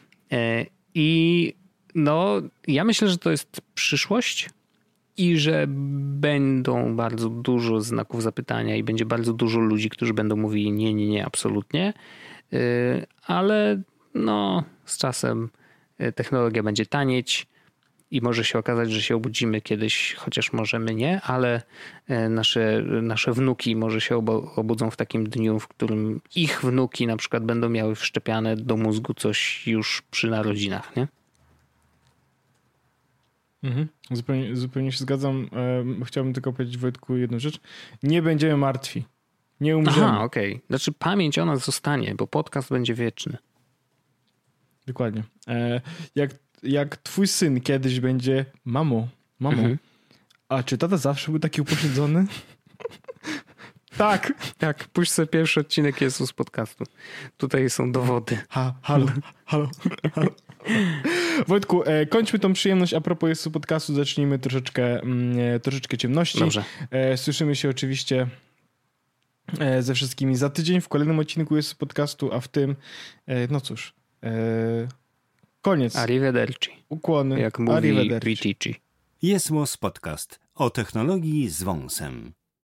I no, ja myślę, że to jest przyszłość i że będą bardzo dużo znaków zapytania i będzie bardzo dużo ludzi, którzy będą mówili nie, absolutnie. Ale no, z czasem technologia będzie tanieć i może się okazać, że się obudzimy kiedyś, chociaż możemy nie, ale nasze wnuki może się obudzą w takim dniu, w którym ich wnuki na przykład będą miały wszczepiane do mózgu coś już przy narodzinach, nie? Mhm. Zupełnie się zgadzam. Chciałbym tylko powiedzieć, Wojtku, jedną rzecz. Nie będziemy martwi. Nie umrzemy. Aha, okej. Znaczy pamięć o nas zostanie, bo podcast będzie wieczny. Dokładnie. Jak twój syn kiedyś będzie mamo, a czy tata zawsze był taki upośledzony? Tak. Tak, puść sobie pierwszy odcinek Jezus podcastu. Tutaj są dowody. Halo. Wojtku, kończmy tą przyjemność. A propos Jezus podcastu, zacznijmy troszeczkę ciemności. Dobrze. Słyszymy się oczywiście ze wszystkimi za tydzień w kolejnym odcinku Jezus podcastu, a w tym, no cóż, koniec. Arrivederci. Ukłony. Jak mówi Vitici. Jest Podcast o technologii z wąsem.